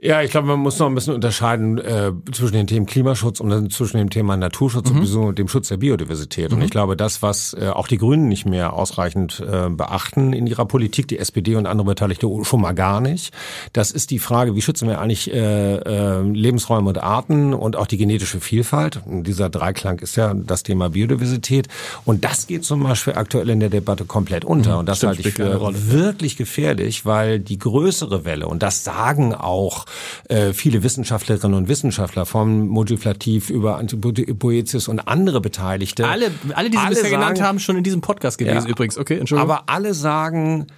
Ja, ich glaube, man muss noch ein bisschen unterscheiden zwischen den Themen Klimaschutz und zwischen dem Thema Naturschutz und dem Schutz der Biodiversität. Und ich glaube, das, was auch die Grünen nicht mehr ausreichend beachten in ihrer Politik, die SPD und andere Beteiligte schon mal gar nicht, das ist die Frage, wie schützen wir eigentlich Lebensräume und Arten und auch die genetische Vielfalt. Und dieser Dreiklang ist ja das Thema Biodiversität. Und das geht zum Beispiel aktuell in der Debatte komplett unter. Und das halte ich für wirklich gefährlich, weil die größere Welle, und das sagen auch viele Wissenschaftlerinnen und Wissenschaftler, vom Modulativ über Antibiotitis und andere Beteiligte. Alle, die Sie bisher genannt haben, schon in diesem Podcast gewesen übrigens. Okay, Entschuldigung. Aber alle sagen,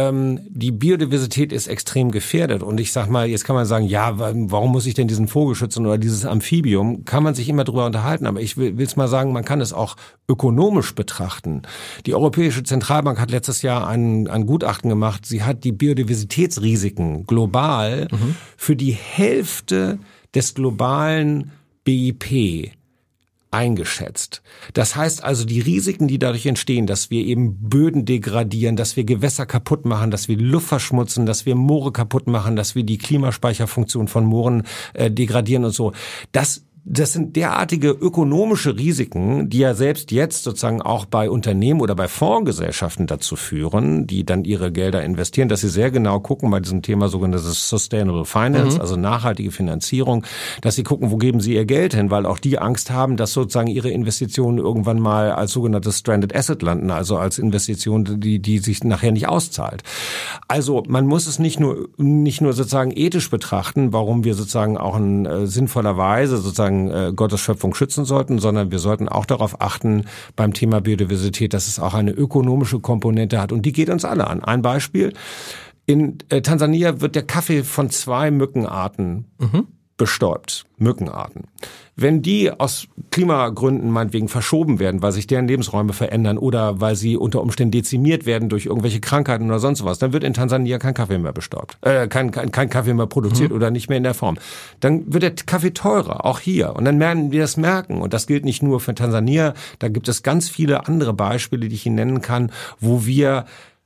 die Biodiversität ist extrem gefährdet. Und ich sag mal, jetzt kann man sagen, ja, warum muss ich denn diesen Vogel schützen oder dieses Amphibium? Kann man sich immer drüber unterhalten. Aber ich will es mal sagen, man kann es auch ökonomisch betrachten. Die Europäische Zentralbank hat letztes Jahr ein Gutachten gemacht. Sie hat die Biodiversitätsrisiken global für die Hälfte des globalen BIP eingeschätzt. Das heißt also, die Risiken, die dadurch entstehen, dass wir eben Böden degradieren, dass wir Gewässer kaputt machen, dass wir die Luft verschmutzen, dass wir Moore kaputt machen, dass wir die Klimaspeicherfunktion von Mooren degradieren und so. Das sind derartige ökonomische Risiken, die ja selbst jetzt sozusagen auch bei Unternehmen oder bei Fondsgesellschaften dazu führen, die dann ihre Gelder investieren, dass sie sehr genau gucken bei diesem Thema sogenanntes Sustainable Finance, also nachhaltige Finanzierung, dass sie gucken, wo geben sie ihr Geld hin, weil auch die Angst haben, dass sozusagen ihre Investitionen irgendwann mal als sogenanntes Stranded Asset landen, also als Investition, die sich nachher nicht auszahlt. Also man muss es nicht nur sozusagen ethisch betrachten, warum wir sozusagen auch in sinnvoller Weise sozusagen Gottes Schöpfung schützen sollten, sondern wir sollten auch darauf achten beim Thema Biodiversität, dass es auch eine ökonomische Komponente hat und die geht uns alle an. Ein Beispiel: In Tansania wird der Kaffee von 2 Mückenarten bestäubt, Mückenarten. Wenn die aus Klimagründen meinetwegen verschoben werden, weil sich deren Lebensräume verändern oder weil sie unter Umständen dezimiert werden durch irgendwelche Krankheiten oder sonst was, dann wird in Tansania kein Kaffee mehr bestäubt, kein Kaffee mehr produziert oder nicht mehr in der Form. Dann wird der Kaffee teurer, auch hier. Und dann werden wir das merken. Und das gilt nicht nur für Tansania, da gibt es ganz viele andere Beispiele, die ich Ihnen nennen kann, wo wir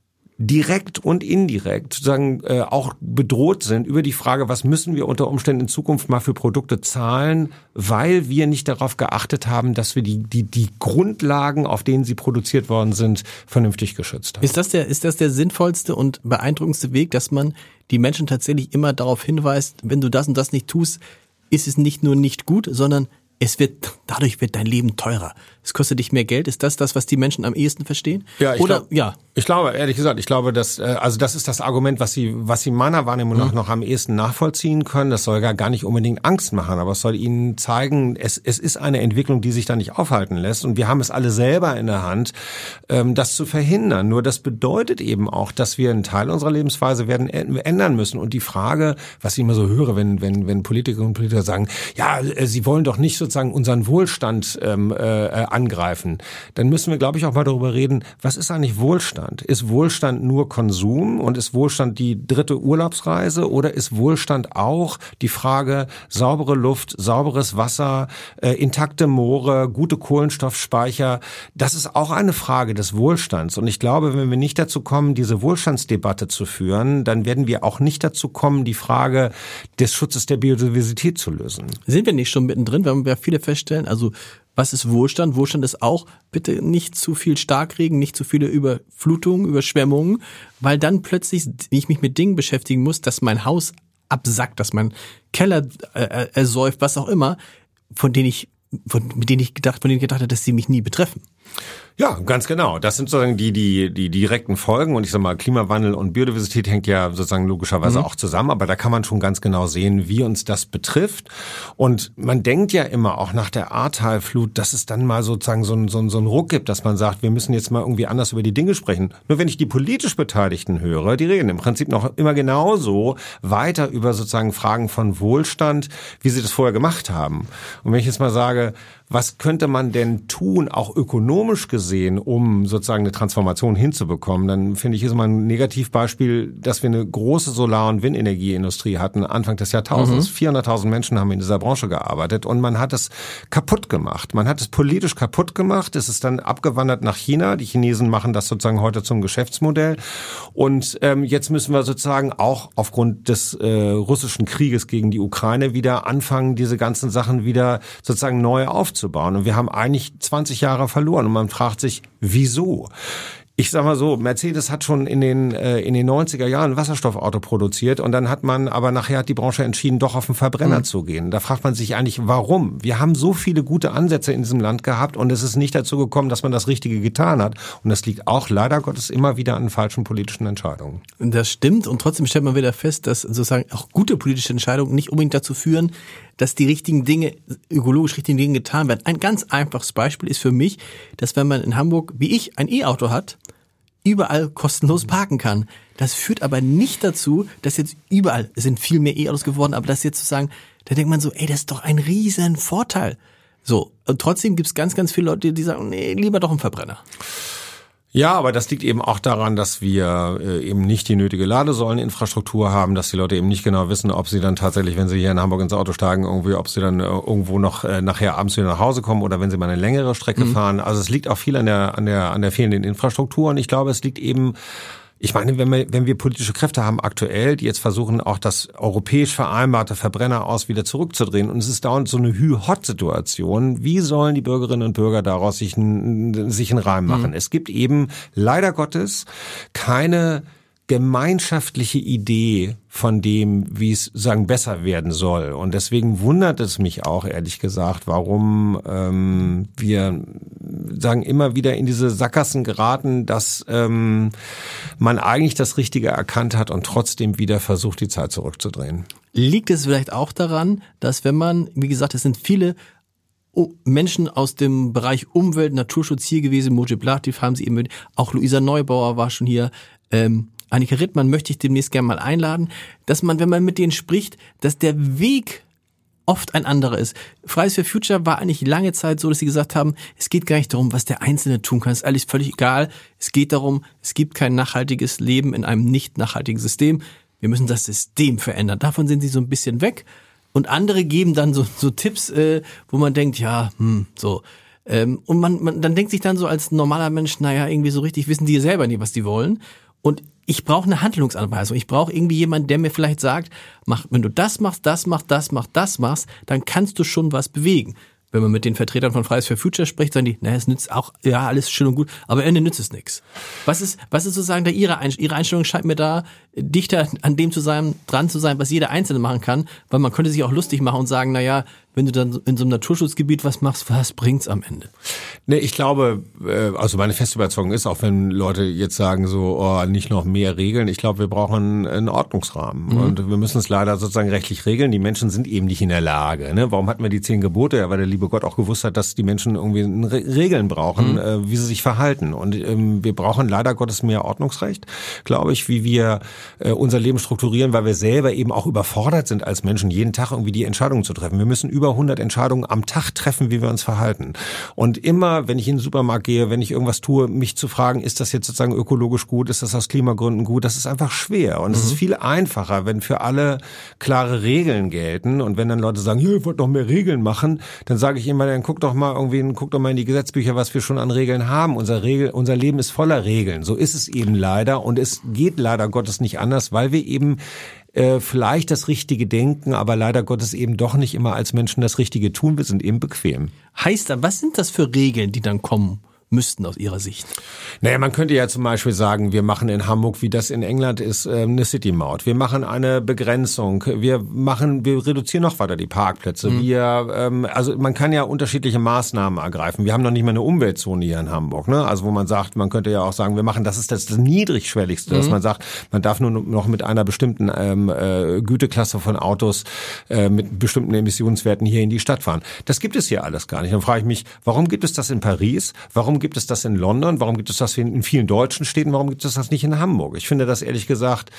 direkt und indirekt sozusagen auch bedroht sind über die Frage, was müssen wir unter Umständen in Zukunft mal für Produkte zahlen, weil wir nicht darauf geachtet haben, dass wir die Grundlagen, auf denen sie produziert worden sind, vernünftig geschützt haben. Ist das der sinnvollste und beeindruckendste Weg, dass man die Menschen tatsächlich immer darauf hinweist, wenn du das und das nicht tust, ist es nicht nur nicht gut, sondern dadurch wird dein Leben teurer. Es kostet dich mehr Geld. Ist das, was die Menschen am ehesten verstehen? Ja, ich glaube, ehrlich gesagt, dass, also das ist das Argument, was sie meiner Wahrnehmung nach noch am ehesten nachvollziehen können. Das soll gar nicht unbedingt Angst machen, aber es soll ihnen zeigen, es ist eine Entwicklung, die sich da nicht aufhalten lässt und wir haben es alle selber in der Hand, das zu verhindern. Nur das bedeutet eben auch, dass wir einen Teil unserer Lebensweise werden ändern müssen. Und die Frage, was ich immer so höre, wenn Politikerinnen und Politiker sagen, ja, sie wollen doch nicht sozusagen unseren Wohlstand angreifen, dann müssen wir, glaube ich, auch mal darüber reden, was ist eigentlich Wohlstand? Ist Wohlstand nur Konsum und ist Wohlstand die 3. Urlaubsreise oder ist Wohlstand auch die Frage saubere Luft, sauberes Wasser, intakte Moore, gute Kohlenstoffspeicher? Das ist auch eine Frage des Wohlstands. Und ich glaube, wenn wir nicht dazu kommen, diese Wohlstandsdebatte zu führen, dann werden wir auch nicht dazu kommen, die Frage des Schutzes der Biodiversität zu lösen. Sind wir nicht schon mittendrin, wenn wir viele feststellen, also was ist Wohlstand? Wohlstand ist auch, bitte nicht zu viel Starkregen, nicht zu viele Überflutungen, Überschwemmungen, weil dann plötzlich ich mich mit Dingen beschäftigen muss, dass mein Haus absackt, dass mein Keller ersäuft, was auch immer, von denen ich gedacht habe, dass sie mich nie betreffen. Ja, ganz genau. Das sind sozusagen die direkten Folgen. Und ich sag mal, Klimawandel und Biodiversität hängt ja sozusagen logischerweise auch zusammen. Aber da kann man schon ganz genau sehen, wie uns das betrifft. Und man denkt ja immer auch nach der Ahrtalflut, dass es dann mal sozusagen so einen Ruck gibt, dass man sagt, wir müssen jetzt mal irgendwie anders über die Dinge sprechen. Nur wenn ich die politisch Beteiligten höre, die reden im Prinzip noch immer genauso weiter über sozusagen Fragen von Wohlstand, wie sie das vorher gemacht haben. Und wenn ich jetzt mal sage, was könnte man denn tun, auch ökonomisch gesehen, sehen, um sozusagen eine Transformation hinzubekommen, dann finde ich, ist immer ein Negativbeispiel, dass wir eine große Solar- und Windenergieindustrie hatten Anfang des Jahrtausends. 400.000 Menschen haben in dieser Branche gearbeitet und man hat es kaputt gemacht. Man hat es politisch kaputt gemacht. Es ist dann abgewandert nach China. Die Chinesen machen das sozusagen heute zum Geschäftsmodell. Und jetzt müssen wir sozusagen auch aufgrund des russischen Krieges gegen die Ukraine wieder anfangen, diese ganzen Sachen wieder sozusagen neu aufzubauen. Und wir haben eigentlich 20 Jahre verloren. Und man fragt sich, wieso? Ich sag mal so, Mercedes hat schon in den 90er Jahren ein Wasserstoffauto produziert und dann hat die Branche entschieden, doch auf den Verbrenner zu gehen. Da fragt man sich eigentlich, warum? Wir haben so viele gute Ansätze in diesem Land gehabt und es ist nicht dazu gekommen, dass man das Richtige getan hat. Und das liegt auch leider Gottes immer wieder an falschen politischen Entscheidungen. Das stimmt und trotzdem stellt man wieder fest, dass sozusagen auch gute politische Entscheidungen nicht unbedingt dazu führen, dass die richtigen Dinge, ökologisch richtigen Dinge getan werden. Ein ganz einfaches Beispiel ist für mich, dass wenn man in Hamburg, wie ich, ein E-Auto hat, überall kostenlos parken kann. Das führt aber nicht dazu, dass jetzt überall, es sind viel mehr E-Autos geworden, aber das jetzt sozusagen, da denkt man so, das ist doch ein riesen Vorteil. So, und trotzdem gibt's ganz, ganz viele Leute, die sagen, nee, lieber doch einen Verbrenner. Ja, aber das liegt eben auch daran, dass wir eben nicht die nötige Ladesäuleninfrastruktur haben, dass die Leute eben nicht genau wissen, ob sie dann tatsächlich, wenn sie hier in Hamburg ins Auto steigen, irgendwie, ob sie dann irgendwo noch nachher abends wieder nach Hause kommen oder wenn sie mal eine längere Strecke fahren. Also es liegt auch viel an der fehlenden Infrastruktur und ich glaube, es liegt eben, ich meine, wenn wir politische Kräfte haben aktuell, die jetzt versuchen, auch das europäisch vereinbarte Verbrenner aus wieder zurückzudrehen und es ist dauernd so eine Hü-Hot-Situation, wie sollen die Bürgerinnen und Bürger daraus sich einen Reim machen? Es gibt eben leider Gottes keine gemeinschaftliche Idee von dem, wie es sagen besser werden soll. Und deswegen wundert es mich auch, ehrlich gesagt, warum wir sagen immer wieder in diese Sackgassen geraten, dass man eigentlich das Richtige erkannt hat und trotzdem wieder versucht, die Zeit zurückzudrehen. Liegt es vielleicht auch daran, dass wenn man, wie gesagt, es sind viele Menschen aus dem Bereich Umwelt, Naturschutz hier gewesen, Mojib Latif haben sie eben, auch Luisa Neubauer war schon hier, Annika Rittmann möchte ich demnächst gerne mal einladen, dass man, wenn man mit denen spricht, dass der Weg oft ein anderer ist. Fridays for Future war eigentlich lange Zeit so, dass sie gesagt haben, es geht gar nicht darum, was der Einzelne tun kann, ist alles völlig egal. Es geht darum, es gibt kein nachhaltiges Leben in einem nicht nachhaltigen System. Wir müssen das System verändern. Davon sind sie so ein bisschen weg. Und andere geben dann so Tipps, wo man denkt, ja, so. Und man dann denkt sich dann so als normaler Mensch, naja, irgendwie so richtig wissen die selber nicht, was die wollen. Und ich brauche eine Handlungsanweisung. Ich brauche irgendwie jemanden, der mir vielleicht sagt, wenn du das machst, dann kannst du schon was bewegen. Wenn man mit den Vertretern von Fridays for Future spricht, sagen die, naja, es nützt auch, ja, alles schön und gut, aber am Ende nützt es nichts. Was ist sozusagen da Ihre Einstellung? Scheint mir da dichter an dem dran zu sein, was jeder Einzelne machen kann, weil man könnte sich auch lustig machen und sagen, naja, wenn du dann in so einem Naturschutzgebiet was machst, was bringt's am Ende? Nee, ich glaube, also meine feste Überzeugung ist, auch wenn Leute jetzt sagen so, nicht noch mehr Regeln, ich glaube, wir brauchen einen Ordnungsrahmen und wir müssen es leider sozusagen rechtlich regeln. Die Menschen sind eben nicht in der Lage. Ne? Warum hatten wir die 10 Gebote? Ja, weil der liebe Gott auch gewusst hat, dass die Menschen irgendwie Regeln brauchen, wie sie sich verhalten. Und wir brauchen leider Gottes mehr Ordnungsrecht, glaube ich, wie wir unser Leben strukturieren, weil wir selber eben auch überfordert sind als Menschen, jeden Tag irgendwie die Entscheidungen zu treffen. Wir müssen über 100 Entscheidungen am Tag treffen, wie wir uns verhalten. Und immer, wenn ich in den Supermarkt gehe, wenn ich irgendwas tue, mich zu fragen, ist das jetzt sozusagen ökologisch gut, ist das aus Klimagründen gut, das ist einfach schwer. Und es ist viel einfacher, wenn für alle klare Regeln gelten. Und wenn dann Leute sagen, ich wollte noch mehr Regeln machen, dann sage ich immer, dann guck doch mal in die Gesetzbücher, was wir schon an Regeln haben. Unser Leben ist voller Regeln. So ist es eben leider. Und es geht leider Gottes nicht anders, weil wir eben vielleicht das Richtige denken, aber leider Gottes eben doch nicht immer als Menschen das Richtige tun. Wir sind eben bequem. Heißt da, was sind das für Regeln, die dann kommen müssten aus Ihrer Sicht? Naja, man könnte ja zum Beispiel sagen, wir machen in Hamburg, wie das in England ist, eine City-Maut. Wir machen eine Begrenzung. Wir reduzieren noch weiter die Parkplätze. Also man kann ja unterschiedliche Maßnahmen ergreifen. Wir haben noch nicht mal eine Umweltzone hier in Hamburg, ne? Also wo man sagt, man könnte ja auch sagen, wir machen, das ist das Niedrigschwelligste, dass man sagt, man darf nur noch mit einer bestimmten Güteklasse von Autos mit bestimmten Emissionswerten hier in die Stadt fahren. Das gibt es hier alles gar nicht. Dann frage ich mich, warum gibt es das in Paris? Warum gibt es das in London? Warum gibt es das in vielen deutschen Städten? Warum gibt es das nicht in Hamburg? Ich finde das ehrlich gesagt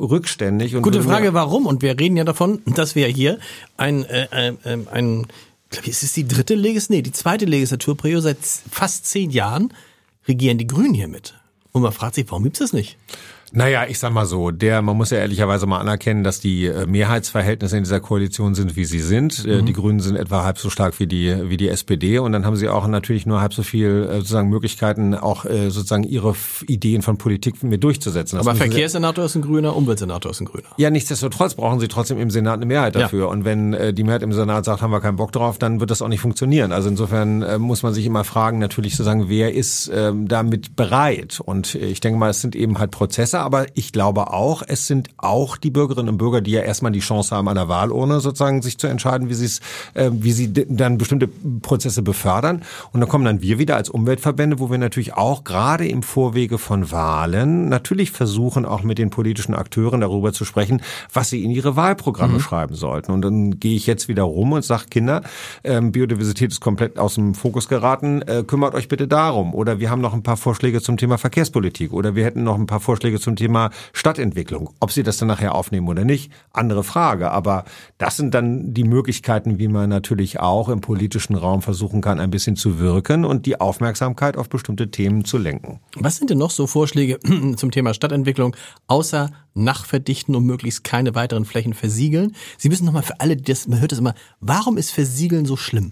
rückständig. Und gute Frage, warum? Und wir reden ja davon, dass wir hier ein Es ist die die zweite Legislaturperiode. Seit fast 10 Jahren regieren die Grünen hier mit. Und man fragt sich, warum gibt's das nicht? Naja, ich sag mal so, man muss ja ehrlicherweise mal anerkennen, dass die Mehrheitsverhältnisse in dieser Koalition sind, wie sie sind. Die Grünen sind etwa halb so stark wie die SPD und dann haben sie auch natürlich nur halb so viel sozusagen Möglichkeiten, auch sozusagen ihre Ideen von Politik mit durchzusetzen. Aber Verkehrssenator ist ein Grüner, Umweltsenator ist ein Grüner. Ja, nichtsdestotrotz brauchen sie trotzdem im Senat eine Mehrheit dafür. Ja. Und wenn die Mehrheit im Senat sagt, haben wir keinen Bock drauf, dann wird das auch nicht funktionieren. Also insofern muss man sich immer fragen, natürlich sozusagen, wer ist damit bereit? Und ich denke mal, es sind eben halt Prozesse, aber ich glaube auch, es sind auch die Bürgerinnen und Bürger, die ja erstmal die Chance haben, an der Wahlurne sozusagen sich zu entscheiden, wie sie dann bestimmte Prozesse befördern. Und dann kommen dann wir wieder als Umweltverbände, wo wir natürlich auch gerade im Vorwege von Wahlen natürlich versuchen, auch mit den politischen Akteuren darüber zu sprechen, was sie in ihre Wahlprogramme schreiben sollten. Und dann gehe ich jetzt wieder rum und sage, Kinder, Biodiversität ist komplett aus dem Fokus geraten, kümmert euch bitte darum. Oder wir haben noch ein paar Vorschläge zum Thema Verkehrspolitik. Oder wir hätten noch ein paar Vorschläge zum Thema Stadtentwicklung. Ob sie das dann nachher aufnehmen oder nicht, andere Frage. Aber das sind dann die Möglichkeiten, wie man natürlich auch im politischen Raum versuchen kann, ein bisschen zu wirken und die Aufmerksamkeit auf bestimmte Themen zu lenken. Was sind denn noch so Vorschläge zum Thema Stadtentwicklung, außer nachverdichten und möglichst keine weiteren Flächen versiegeln? Sie müssen nochmal für alle, man hört das immer, warum ist Versiegeln so schlimm?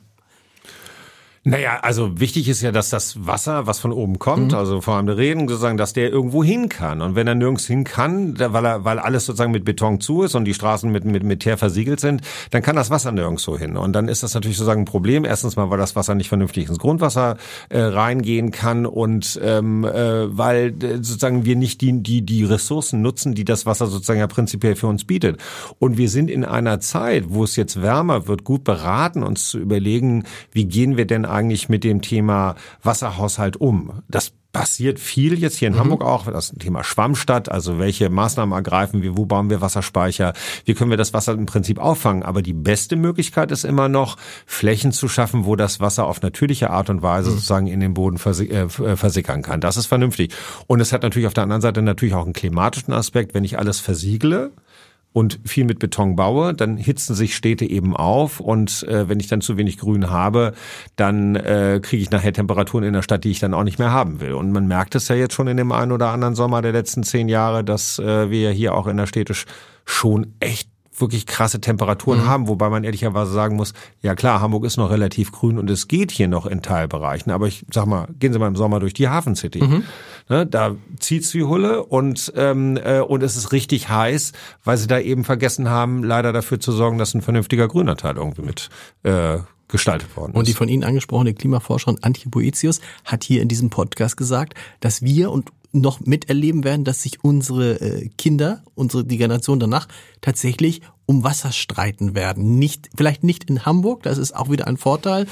Naja, also wichtig ist ja, dass das Wasser, was von oben kommt, also vor allem der Regen, sozusagen, dass der irgendwo hin kann. Und wenn er nirgends hin kann, weil alles sozusagen mit Beton zu ist und die Straßen mit Teer versiegelt sind, dann kann das Wasser nirgendwo hin. Und dann ist das natürlich sozusagen ein Problem. Erstens mal, weil das Wasser nicht vernünftig ins Grundwasser reingehen kann und weil sozusagen wir nicht die Ressourcen nutzen, die das Wasser sozusagen ja prinzipiell für uns bietet. Und wir sind in einer Zeit, wo es jetzt wärmer wird, gut beraten, uns zu überlegen, wie gehen wir denn eigentlich mit dem Thema Wasserhaushalt um? Das passiert viel jetzt hier in Hamburg auch, das Thema Schwammstadt, also welche Maßnahmen ergreifen wir, wo bauen wir Wasserspeicher, wie können wir das Wasser im Prinzip auffangen. Aber die beste Möglichkeit ist immer noch, Flächen zu schaffen, wo das Wasser auf natürliche Art und Weise sozusagen in den Boden versickern kann. Das ist vernünftig. Und es hat natürlich auf der anderen Seite natürlich auch einen klimatischen Aspekt. Wenn ich alles versiegle und viel mit Beton baue, dann hitzen sich Städte eben auf und wenn ich dann zu wenig Grün habe, dann kriege ich nachher Temperaturen in der Stadt, die ich dann auch nicht mehr haben will. Und man merkt es ja jetzt schon in dem einen oder anderen Sommer der letzten 10 Jahre, dass wir ja hier auch innerstädtisch schon echt wirklich krasse Temperaturen haben, wobei man ehrlicherweise sagen muss, ja klar, Hamburg ist noch relativ grün und es geht hier noch in Teilbereichen, aber ich sag mal, gehen Sie mal im Sommer durch die Hafen City. Ne, da zieht's wie Hulle und es ist richtig heiß, weil sie da eben vergessen haben, leider dafür zu sorgen, dass ein vernünftiger Grünanteil irgendwie mit gestaltet worden ist. Und die von Ihnen angesprochene Klimaforscherin Antje Boetius hat hier in diesem Podcast gesagt, dass wir und noch miterleben werden, dass sich unsere Kinder, die Generation danach, tatsächlich um Wasser streiten werden. Vielleicht nicht in Hamburg, das ist auch wieder ein Vorteil.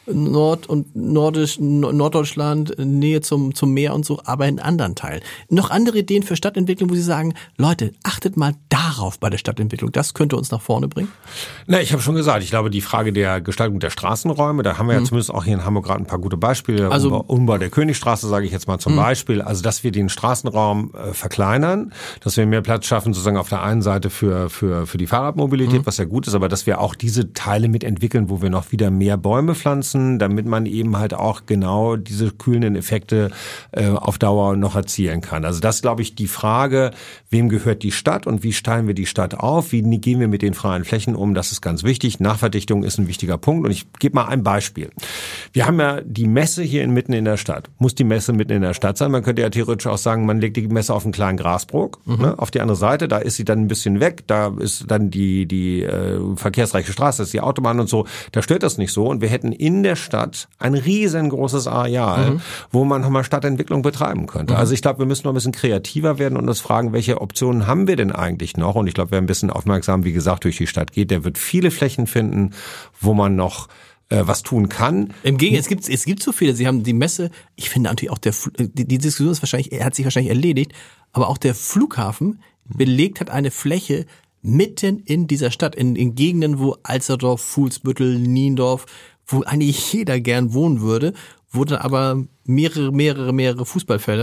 Norddeutschland, Nähe zum Meer und so, aber in anderen Teilen. Noch andere Ideen für Stadtentwicklung, wo Sie sagen, Leute, achtet mal darauf bei der Stadtentwicklung. Das könnte uns nach vorne bringen? Na, ich habe schon gesagt, ich glaube, die Frage der Gestaltung der Straßenräume, da haben wir ja zumindest auch hier in Hamburg gerade ein paar gute Beispiele. Also Umbau der Königstraße, sage ich jetzt mal zum Beispiel. Also, dass wir den Straßenraum verkleinern, dass wir mehr Platz schaffen, sozusagen auf der einen Seite für die Fahrradmobilität, was ja gut ist, aber dass wir auch diese Teile mitentwickeln, wo wir noch wieder mehr Bäume pflanzen, damit man eben halt auch genau diese kühlenden Effekte auf Dauer noch erzielen kann. Also das, glaube ich, die Frage, wem gehört die Stadt und wie stellen wir die Stadt auf, wie gehen wir mit den freien Flächen um, das ist ganz wichtig. Nachverdichtung ist ein wichtiger Punkt und ich gebe mal ein Beispiel. Wir haben ja die Messe hier mitten in der Stadt. Muss die Messe mitten in der Stadt sein? Man könnte ja theoretisch auch sagen, man legt die Messe auf einen kleinen Grasbrook, ne, auf die andere Seite, da ist sie dann ein bisschen weg, da ist dann die verkehrsreiche Straße, das ist die Autobahn und so, da stört das nicht so und wir hätten in der Stadt ein riesengroßes Areal, wo man nochmal Stadtentwicklung betreiben könnte. Also ich glaube, wir müssen noch ein bisschen kreativer werden und uns fragen, welche Optionen haben wir denn eigentlich noch? Und ich glaube, wer ein bisschen aufmerksam, wie gesagt, durch die Stadt geht, der wird viele Flächen finden, wo man noch was tun kann. Im Gegenteil, es gibt so viele. Sie haben die Messe, ich finde natürlich auch die Diskussion ist hat sich wahrscheinlich erledigt, aber auch der Flughafen belegt hat eine Fläche mitten in dieser Stadt, in Gegenden, wo Alsterdorf, Fuhlsbüttel, Niendorf, wo eigentlich jeder gern wohnen würde, wo dann aber mehrere Fußballfelder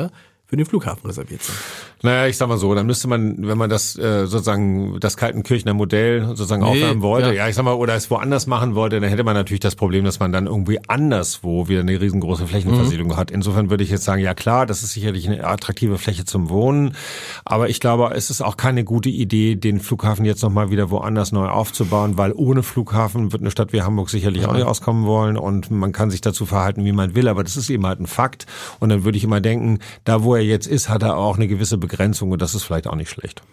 für den Flughafen reserviert sind. Naja, ich sag mal so, dann müsste man, wenn man das sozusagen das Kaltenkirchener Modell sozusagen aufwärmen wollte, ich sag mal, oder es woanders machen wollte, dann hätte man natürlich das Problem, dass man dann irgendwie anderswo wieder eine riesengroße Flächenversiegelung hat. Insofern würde ich jetzt sagen, ja klar, das ist sicherlich eine attraktive Fläche zum Wohnen, aber ich glaube, es ist auch keine gute Idee, den Flughafen jetzt nochmal wieder woanders neu aufzubauen, weil ohne Flughafen wird eine Stadt wie Hamburg sicherlich auch nicht auskommen wollen und man kann sich dazu verhalten, wie man will, aber das ist eben halt ein Fakt und dann würde ich immer denken, da wo er jetzt ist, hat er auch eine gewisse Begrenzung und das ist vielleicht auch nicht schlecht.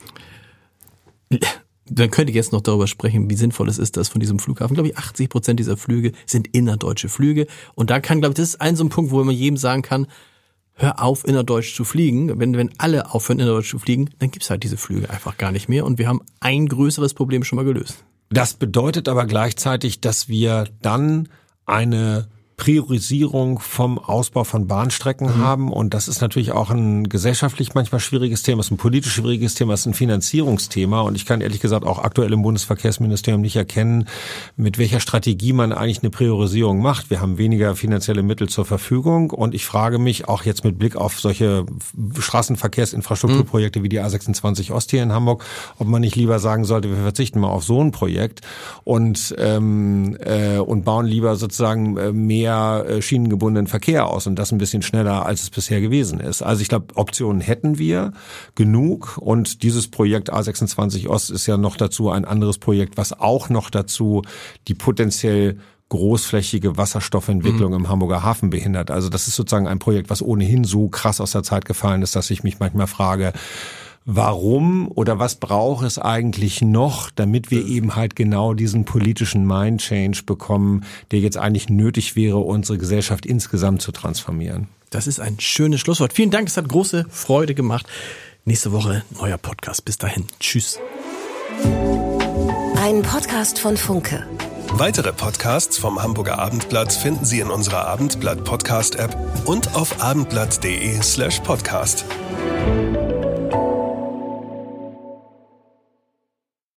Dann könnte ich jetzt noch darüber sprechen, wie sinnvoll es ist, dass von diesem Flughafen, glaube ich, 80% dieser Flüge sind innerdeutsche Flüge. Und da kann, glaube ich, das ist so ein Punkt, wo man jedem sagen kann, hör auf, innerdeutsch zu fliegen. Wenn alle aufhören, innerdeutsch zu fliegen, dann gibt's halt diese Flüge einfach gar nicht mehr. Und wir haben ein größeres Problem schon mal gelöst. Das bedeutet aber gleichzeitig, dass wir dann eine Priorisierung vom Ausbau von Bahnstrecken haben und das ist natürlich auch ein gesellschaftlich manchmal schwieriges Thema, es ist ein politisch schwieriges Thema, es ist ein Finanzierungsthema und ich kann ehrlich gesagt auch aktuell im Bundesverkehrsministerium nicht erkennen, mit welcher Strategie man eigentlich eine Priorisierung macht. Wir haben weniger finanzielle Mittel zur Verfügung und ich frage mich auch jetzt mit Blick auf solche Straßenverkehrsinfrastrukturprojekte wie die A26 Ost hier in Hamburg, ob man nicht lieber sagen sollte, wir verzichten mal auf so ein Projekt und bauen lieber sozusagen mehr schienengebundenen Verkehr aus und das ein bisschen schneller, als es bisher gewesen ist. Also ich glaube, Optionen hätten wir genug und dieses Projekt A26 Ost ist ja noch dazu ein anderes Projekt, was auch noch dazu die potenziell großflächige Wasserstoffentwicklung im Hamburger Hafen behindert. Also das ist sozusagen ein Projekt, was ohnehin so krass aus der Zeit gefallen ist, dass ich mich manchmal frage, warum oder was braucht es eigentlich noch, damit wir eben halt genau diesen politischen Mind-Change bekommen, der jetzt eigentlich nötig wäre, unsere Gesellschaft insgesamt zu transformieren? Das ist ein schönes Schlusswort. Vielen Dank, es hat große Freude gemacht. Nächste Woche neuer Podcast. Bis dahin. Tschüss. Ein Podcast von Funke. Weitere Podcasts vom Hamburger Abendblatt finden Sie in unserer Abendblatt-Podcast-App und auf abendblatt.de/podcast.